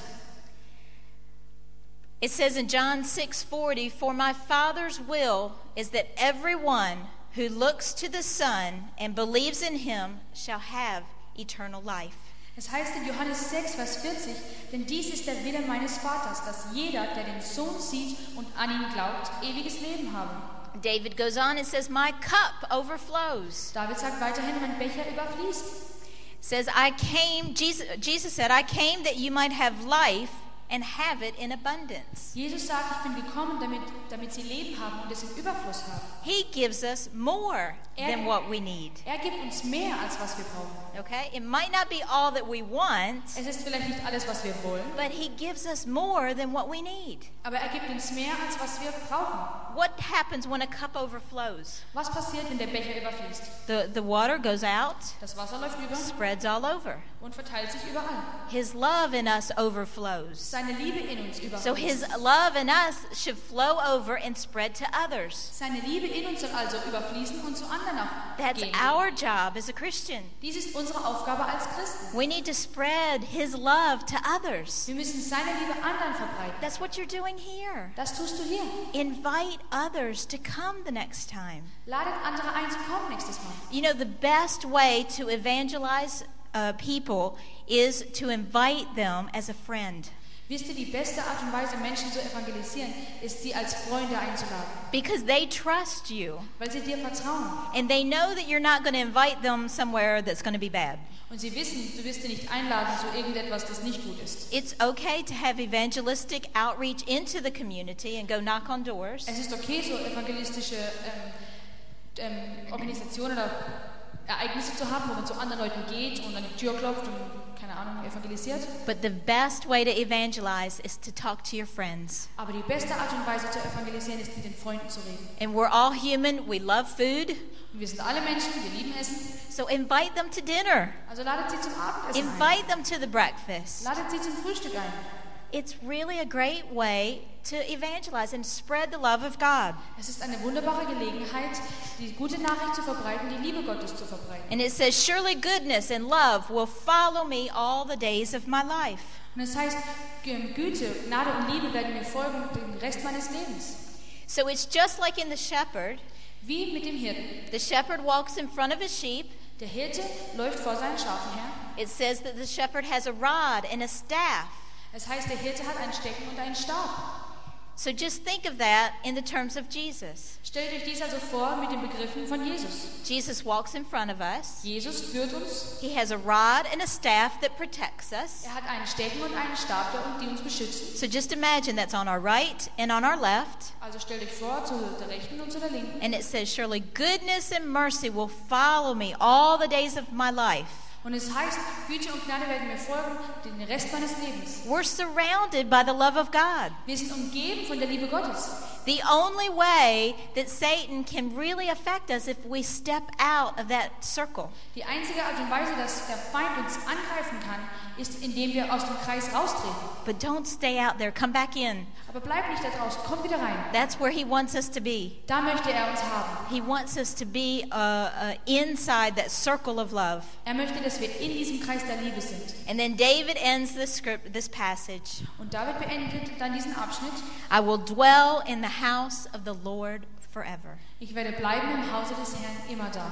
It says in John six forty, "For my Father's will is that everyone who looks to the Son and believes in him shall have eternal life." Es heißt in Johannes sechs, Vers vierzig, denn dies ist der Wille meines Vaters, dass jeder, der den Sohn sieht und an ihn glaubt, ewiges Leben habe. David goes on and says, "My cup overflows." David sagt weiterhin, mein Becher überfließt. Says, "I came," Jesus, Jesus said, "I came that you might have life and have it in abundance." Jesus sagt, ich bin gekommen, damit, damit sie Leben haben und es im Überfluss haben. He gives us more Er- than what we need. Er gibt uns mehr, als was wir brauchen. Okay? It might not be all that we want, Es ist vielleicht nicht alles, was wir wollen, but he gives us more than what we need. aber er gibt uns mehr, als was wir brauchen. What happens when a cup overflows? Was passiert, wenn der Becher überfließt? The, the water goes out, Das Wasser läuft über spreads all over. und verteilt sich überall. His love in us overflows. Seine Liebe in uns überfließt. So his love in us should flow over and spread to others. Seine Liebe in uns soll also überfließen und zu anderen auch That's gehen. our job as a Christian. Dies ist unsere Aufgabe als Christen. We need to spread his love to others. Wir müssen seine Liebe anderen verbreiten. That's what you're doing here. Das tust du hier. Invite others to come the next time. Ladet andere ein zu kommen nächstes Mal. You know, the best way to evangelize uh, people is to invite them as a friend. Wisst ihr, die beste Art und Weise, Menschen zu evangelisieren, ist, sie als Freunde einzuladen. Because they trust you. Weil sie dir vertrauen. And they know that you're not going to invite them somewhere that's going to be bad. Und sie wissen, du wirst sie nicht einladen zu irgendetwas, das nicht gut ist. It's okay to have evangelistic outreach into the community and go knock on doors. Es ist okay, so evangelistische ähm, ähm, Organisationen oder Ereignisse zu haben, wo man zu anderen Leuten geht und an die Tür klopft und, keine Ahnung, evangelisiert. But the best way to evangelize is to talk to your friends. Aber die beste Art und Weise zu evangelisieren ist, mit den Freunden zu reden. And we're all human. We love food. Und wir sind alle Menschen, wir lieben Essen. So invite them to dinner. Also ladet sie zum Abendessen ein. Invite them to the breakfast. Ladet sie zum Frühstück ein. It's really a great way to evangelize and spread the love of God. Es ist eine wunderbare Gelegenheit, die gute Nachricht zu verbreiten, die Liebe Gottes zu verbreiten. And it says, "Surely goodness and love will follow me all the days of my life." Und es heißt, Güte, Gnade und Liebe werden mir folgen den Rest meines Lebens. So it's just like in the shepherd. Wie mit dem Hirten. The shepherd walks in front of his sheep. Der Hirte läuft vor seinen Schafen her. It says that the shepherd has a rod and a staff. Es heißt, der Hirte hat ein Stecken und einen Stab. So just think of that in the terms of Jesus. Stellt euch dies also vor mit den Begriffen von Jesus. Jesus walks in front of us. Jesus führt uns. He has a rod and a staff that protects us. Er hat einen Stecken und einen Stab, die uns beschützen. So just imagine that's on our right and on our left. Also stellt euch vor, zu der rechten und zu der linken. And it says, "Surely goodness and mercy will follow me all the days of my life." Und es heißt, Güte und Gnade werden mir folgen den Rest meines Lebens. We're surrounded by the love of God. Wir sind umgeben von der Liebe Gottes. The only way that Satan can really affect us if we step out of that circle. Die einzige Art und Weise, dass der Feind uns angreifen kann, ist, indem wir aus dem Kreis raustreten. But don't stay out there. Come back in. Aber bleib nicht da draußen, komm wieder rein. That's where he wants us to be. Da möchte er uns haben. He wants us to be uh, uh, inside that circle of love. Er möchte, dass wir in diesem Kreis der Liebe sind. And then David ends this script, this passage. Und David beendet dann diesen Abschnitt. I will dwell in the house of the Lord forever. Ich werde bleiben im Hause des Herrn immer da.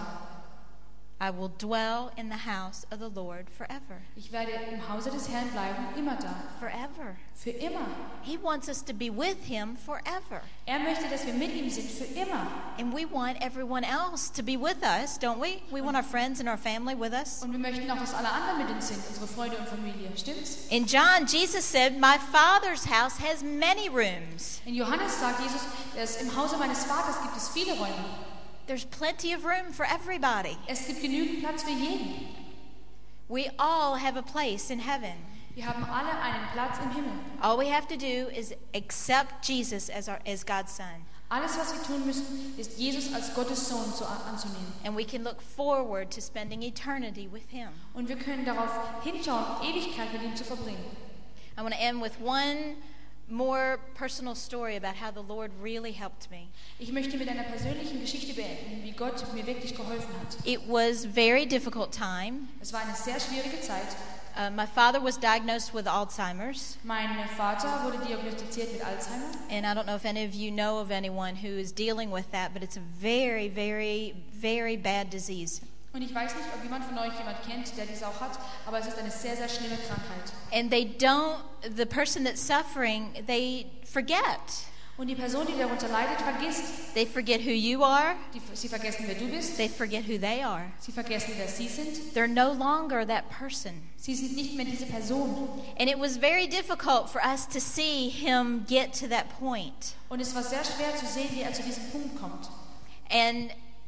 I will dwell in the house of the Lord forever. Ich werde im Hause des Herrn bleiben immer da. Forever. Für immer. He wants us to be with him forever. Er möchte, dass wir mit ihm sind für immer. And we want everyone else to be with us, don't we? We want our friends and our family with us. Und wir möchten auch, dass alle anderen mit uns sind, unsere Freunde und Familie. Stimmt's? In John, Jesus said, "My Father's house has many rooms." In Johannes sagt Jesus, dass im Hause meines Vaters gibt es viele Räume. There's plenty of room for everybody. Es gibt genügend Platz für jeden. We all have a place in heaven. Wir haben alle einen Platz im Himmel. All we have to do is accept Jesus as our as God's son. Alles, was wir tun müssen, ist Jesus als Gottes Sohn zu, anzunehmen. And we can look forward to spending eternity with him. Und wir können darauf hinschauen, Ewigkeit mit ihm zu verbringen. I want to end with one more personal story about how the Lord really helped me. Ich möchte mit einer persönlichen Geschichte beenden, wie Gott mir wirklich geholfen hat. It was very difficult time. Es war eine sehr schwierige Zeit. Uh, my father was diagnosed with Alzheimer's. Mein Vater wurde diagnostiziert mit Alzheimer. And I don't know if any of you know of anyone who is dealing with that, but it's a very, very, very bad disease. Und ich weiß nicht, ob jemand von euch jemand kennt, der dies auch hat, aber es ist eine sehr, sehr schlimme Krankheit. And they don't, the person that's suffering, they forget. Und die Person, die darunter leidet, vergisst. They forget who you are. Die, sie vergessen, wer du bist. They forget who they are. Sie vergessen, wer sie sind. They're no longer that person. Sie sind nicht mehr diese Person. And it was very difficult for us to see him get to that point. Und es war sehr schwer zu sehen, wie er zu diesem Punkt kommt. And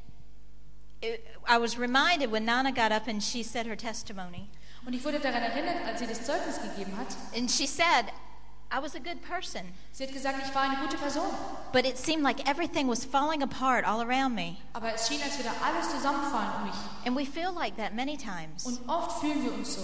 it, I was reminded when Nana got up and she said her testimony. Und ich wurde daran erinnert, als sie das Zeugnis gegeben hat. And she said, I was a good person. Sie hat gesagt, ich war eine gute Person. But it seemed like everything was falling apart all around me. Aber es schien, als würde alles zusammenfallen um mich. And we feel like that many times. Und oft fühlen wir uns so.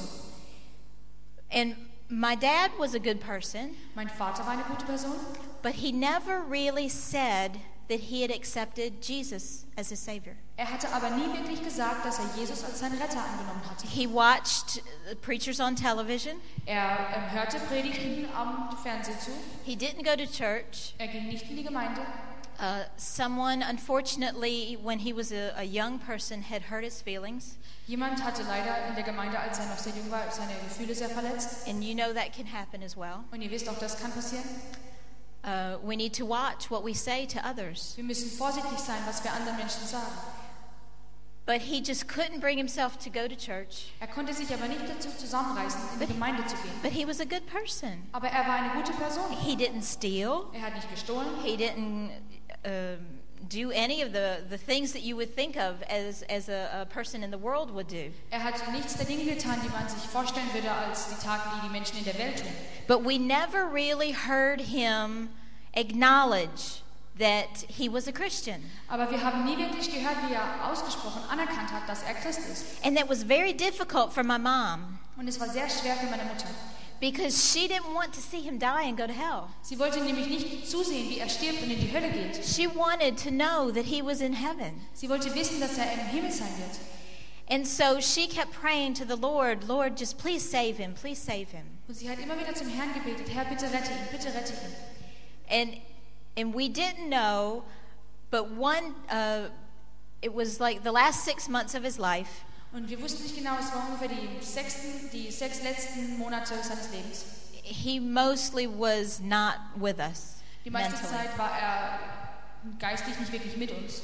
And my dad was a good person. Mein Vater war eine gute Person. But he never really said that he had accepted Jesus as his Savior. Er hatte aber nie wirklich gesagt, dass er Jesus als seinen Retter angenommen hatte. He watched preachers on television. Er ähm, hörte Predigten am Fernsehen zu. He didn't go to church. Er ging nicht in die Gemeinde. Uh, someone, unfortunately, when he was a, a young person, had hurt his feelings. Jemand hatte leider in der Gemeinde, als er noch sehr jung war, seine Gefühle sehr verletzt. And you know that can happen as well. Und ihr wisst auch, das kann passieren. Uh, we need to watch what we say to others. Wir müssen vorsichtig sein, was wir anderen Menschen sagen. But he just couldn't bring himself to go to church. Er konnte sich aber nicht dazu zusammenreißen, in die Gemeinde zu gehen. But he was a good person. Aber er war eine gute Person. He didn't steal. Er hat nicht gestohlen. He didn't um, do any of the, the things that you would think of as, as a, a person in the world would do. Er hat nichts der Dinge getan, die man sich vorstellen würde, als die Taten, die die Menschen in der Welt tun. But we never really heard him acknowledge that he was a Christian. Aber wir haben nie wirklich gehört, wie er ausgesprochen anerkannt hat, dass er Christ ist. And that was very difficult for my mom. Und es war sehr schwer für meine Mutter. Because she didn't want to see him die and go to hell. Sie wollte nämlich nicht zusehen, wie er stirbt und in die Hölle geht. She wanted to know that he was in heaven. Sie wollte wissen, dass er im Himmel sein wird. And so she kept praying to the Lord, Lord, just please save him, please save him. Und sie hat immer wieder zum Herrn gebetet, Herr, bitte rette ihn, bitte rette ihn. And and we didn't know, but one, uh, it was like the last six months of his life. Und wir wussten nicht genau, es war ungefähr die, sechsten, die sechs letzten Monate seines Lebens. He mostly was not with us Die meiste mentally. Zeit war er geistig nicht wirklich mit uns.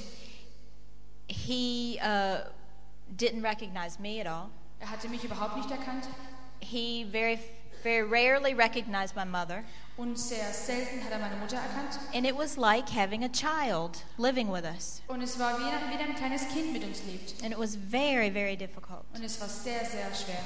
He uh, didn't recognize me at all. Er hatte mich überhaupt nicht erkannt. He very, very rarely recognized my mother. Und sehr selten hat er meine Mutter erkannt. And it was like having a child living with us. Und es war wie ein, wie ein kleines Kind mit uns lebt. And it was very, very difficult. Und es war sehr, sehr schwer.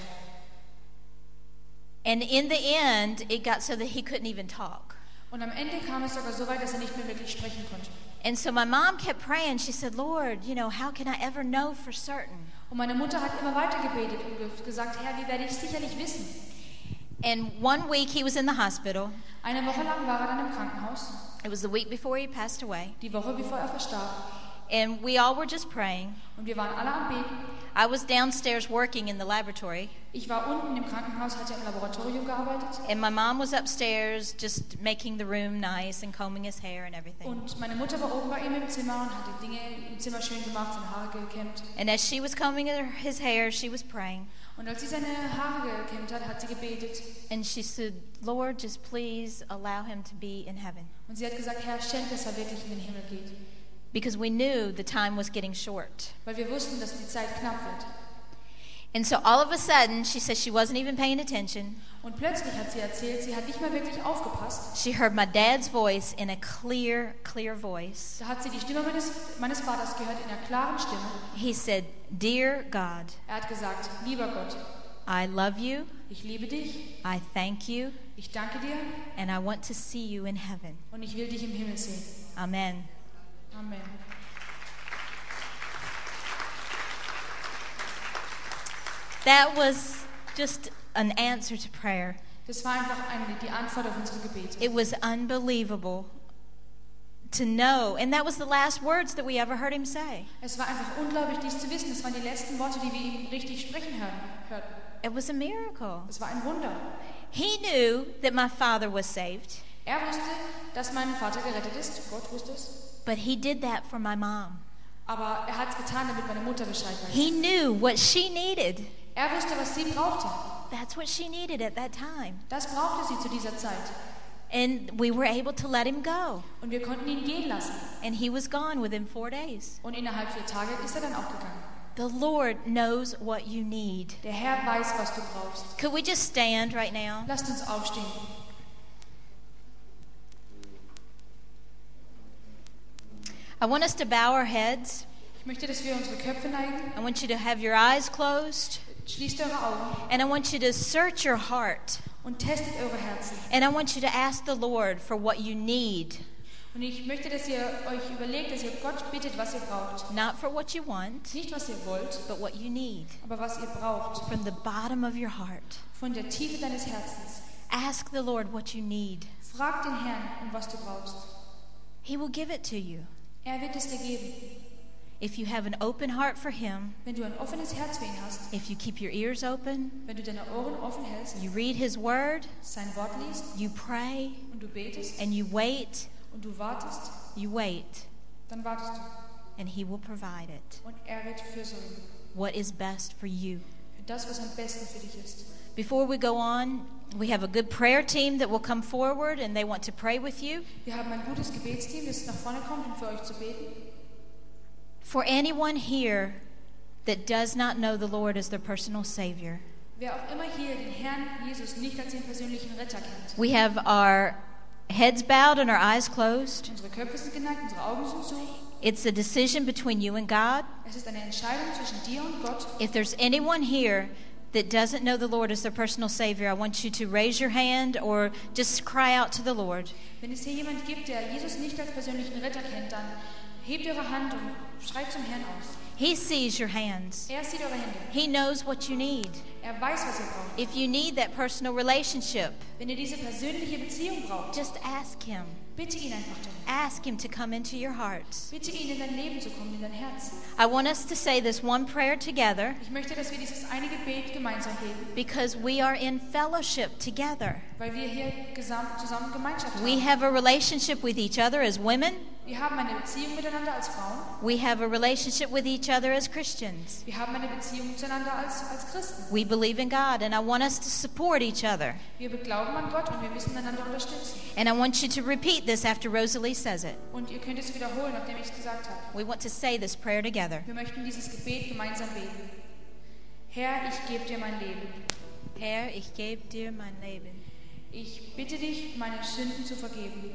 And in the end, it got so that he couldn't even talk. Und am Ende kam es sogar so weit, dass er nicht mehr wirklich sprechen konnte. And so my mom kept praying. She said, Lord, you know, how can I ever know for certain? Und meine Mutter hat immer weiter gebetet und gesagt, Herr, wie werde ich sicherlich wissen? And one week he was in the hospital. Eine Woche lang war er dann im Krankenhaus. It was the week before he passed away. Die Woche bevor er verstarb. And we all were just praying. Und wir waren alle am Beten. I was downstairs working in the laboratory. Ich war unten im Krankenhaus, hatte im Laboratorium gearbeitet. And my mom was upstairs just making the room nice and combing his hair and everything. Und meine Mutter war oben bei ihm im Zimmer und hat die Dinge im Zimmer schön gemacht, seine Haare gekämmt. And as she was combing his hair, she was praying. Und als sie seine Haare gekämmt hat, hat sie gebetet. And she said, Lord, just please allow him to be in heaven. Und sie hat gesagt, Herr, schenk, dass er wirklich in den Himmel geht. Because we knew the time was getting short. Weil wir wussten, dass die Zeit knapp wird. And so all of a sudden, she said she wasn't even paying attention. Und plötzlich hat sie erzählt, sie hat nicht mehr wirklich aufgepasst. She heard my dad's voice in a clear, clear voice. Da hat sie die Stimme meines, meines Vaters gehört in einer klaren Stimme. He said, Dear God, Er hat gesagt, lieber Gott, I love you, ich liebe dich, I thank you, ich danke dir and I want to see you in heaven. und ich will dich im Himmel sehen. Amen. Amen. That was just an answer to prayer. Das war einfach eine, die Antwort auf unsere Gebete. It was unbelievable to know. And that was the last words that we ever heard him say. Es war einfach unglaublich, dies zu wissen. Das waren die letzten Worte, die wir ihm richtig sprechen hören, hörten. It was a miracle. Es war ein Wunder. He knew that my father was saved, Er wusste, dass mein Vater gerettet ist. Gott wusste es. but he did that for my mom. Aber er hat es getan, damit meine Mutter Bescheid weiß. He knew what she needed. Er wusste, was sie brauchte. That's what she needed at that time. Das brauchte sie zu dieser Zeit. And we were able to let him go. Und wir konnten ihn gehen lassen. And he was gone within four days. Und innerhalb vier Tage ist er dann auch gegangen. The Lord knows what you need. Der Herr weiß, was du brauchst. Could we just stand right now? Lasst uns aufstehen. I want us to bow our heads. Ich möchte, dass wir unsere Köpfe neigen. I want you to have your eyes closed. Schließt eure Augen And I want you to search your heart. und testet eure Herzen. And I want you to ask the Lord for what you need. Und ich möchte, dass ihr euch überlegt, dass ihr Gott bittet, was ihr braucht. Not for what you want, Nicht, was ihr wollt, but what you need. aber was ihr braucht. From the bottom of your heart. Von der Tiefe deines Herzens. Ask the Lord what you need. Frag den Herrn, um was du brauchst. He will give it to you. Er wird es dir geben. If you have an open heart for Him, Wenn du ein offenes Herz für ihn hast, if you keep your ears open, wenn du deine Ohren offen hältst, you read His Word, sein Wort liest you pray, und du betest and you wait, und du wartest, you wait, dann wartest du. and He will provide it. Und er wird fürsorgen What is best for you? für das, was am besten für dich ist. Before we go on, we have a good prayer team that will come forward and they want to pray with you. Wir haben ein gutes Gebetsteam, das nach vorne kommt, um für euch zu beten. For anyone here that does not know the Lord as their personal Savior, Wer auch immer hier den Herrn Jesus nicht als den persönlichen Retter kennt. we have our heads bowed and our eyes closed. Unsere Köpfe sind geneigt, unsere Augen sind zu. It's a decision between you and God. Es ist eine Entscheidung zwischen dir und Gott. If there's anyone here that doesn't know the Lord as their personal Savior, I want you to raise your hand or just cry out to the Lord. Wenn es hier jemand gibt, der Jesus nicht als persönlichen Retter kennt, dann hebt eure Hand und schreit zum Herrn aus. He sees your hands. Er sieht eure Hände. He knows what you need. Er weiß, was ihr braucht. If you need that personal relationship, Wenn ihr diese persönliche Beziehung braucht, just ask Him. bitte ihn einfach darum. Ask Him to come into your hearts. Bitte ihn in dein Leben zu kommen, in dein Herz. I want us to say this one prayer together Ich möchte, dass wir dieses eine Gebet gemeinsam beten, because we are in fellowship together. weil wir hier gesamt, zusammen Gemeinschaft We haben. have a relationship with each other as women. Wir haben eine Beziehung miteinander als Frauen. We have a relationship with each other as Christians. Wir haben eine Beziehung zueinander als, als Christen. We believe in God, and I want us to support each other. Wir glauben an Gott und wir müssen einander unterstützen. And I want you to repeat this after Rosalie says it. Und ihr könnt es wiederholen, nachdem ich es gesagt habe. We want to say this prayer together. Wir möchten dieses Gebet gemeinsam beten. Herr, ich gebe dir mein Leben. Herr, ich gebe dir mein Leben. Ich bitte dich, meine Sünden zu vergeben.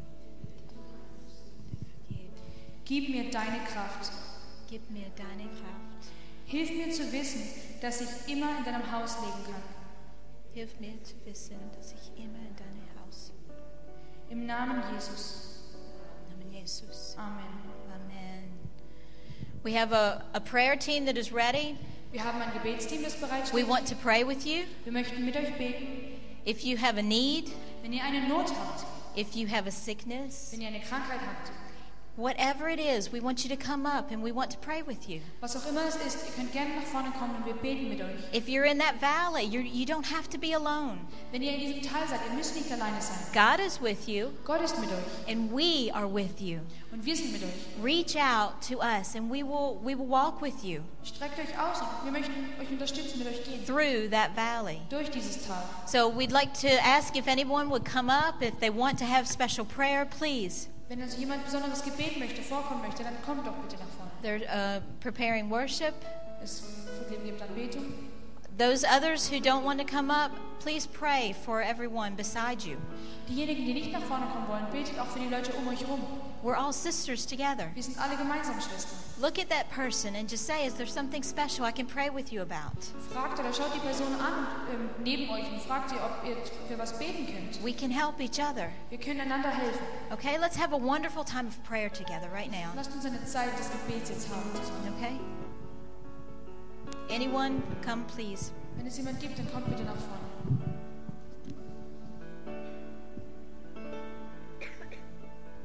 Gib mir deine Kraft. Gib mir deine Kraft. Hilf mir zu wissen, dass ich immer in deinem Haus leben kann. Hilf mir zu wissen, dass ich immer in deinem Haus. Im Namen Jesus. Im Namen Jesus. Amen. Amen. We have a, a prayer team that is ready. Wir haben ein Gebetsteam, das We bereitsteht. want to pray with you. Wir möchten mit euch beten. If you have a need, Wenn ihr eine Not habt, if you have a sickness, wenn ihr eine Krankheit habt, whatever it is, we want you to come up and we want to pray with you. was auch immer es ist, ihr könnt gerne nach vorne kommen und wir beten mit euch. If you're in that valley, you're, you don't have to be alone. Wenn ihr in diesem Tal seid, ihr müsst nicht alleine sein. God is with you, Gott ist mit euch and we are with you. und wir sind mit euch. Reach out to us, and we will we will walk with you Streckt euch aus und wir möchten euch unterstützen, mit euch gehen. through that valley. Durch dieses Tal. So we'd like to ask if anyone would come up, if they want to have special prayer, please. Wenn also jemand besonderes Gebet möchte, vorkommen möchte, dann kommt doch bitte nach vorne. They're uh, preparing worship. Es gibt Anbetung. Those others who don't want to come up, please pray for everyone beside you. Diejenigen, die nicht nach vorne kommen wollen, betet auch für die Leute um euch herum. We're all sisters together. Wir sind alle gemeinsam Schwestern. Look at that person and just say, is there something special I can pray with you about? Fragt oder schaut die Person an ähm, neben euch und fragt ihr, ob ihr für was beten könnt. We can help each other. Wir können einander helfen. Okay, let's have a wonderful time of prayer together right now. Lasst uns eine Zeit des Gebets jetzt haben zusammen. Okay? Anyone, come please. Wenn es jemand gibt, dann kommt bitte nach vorne.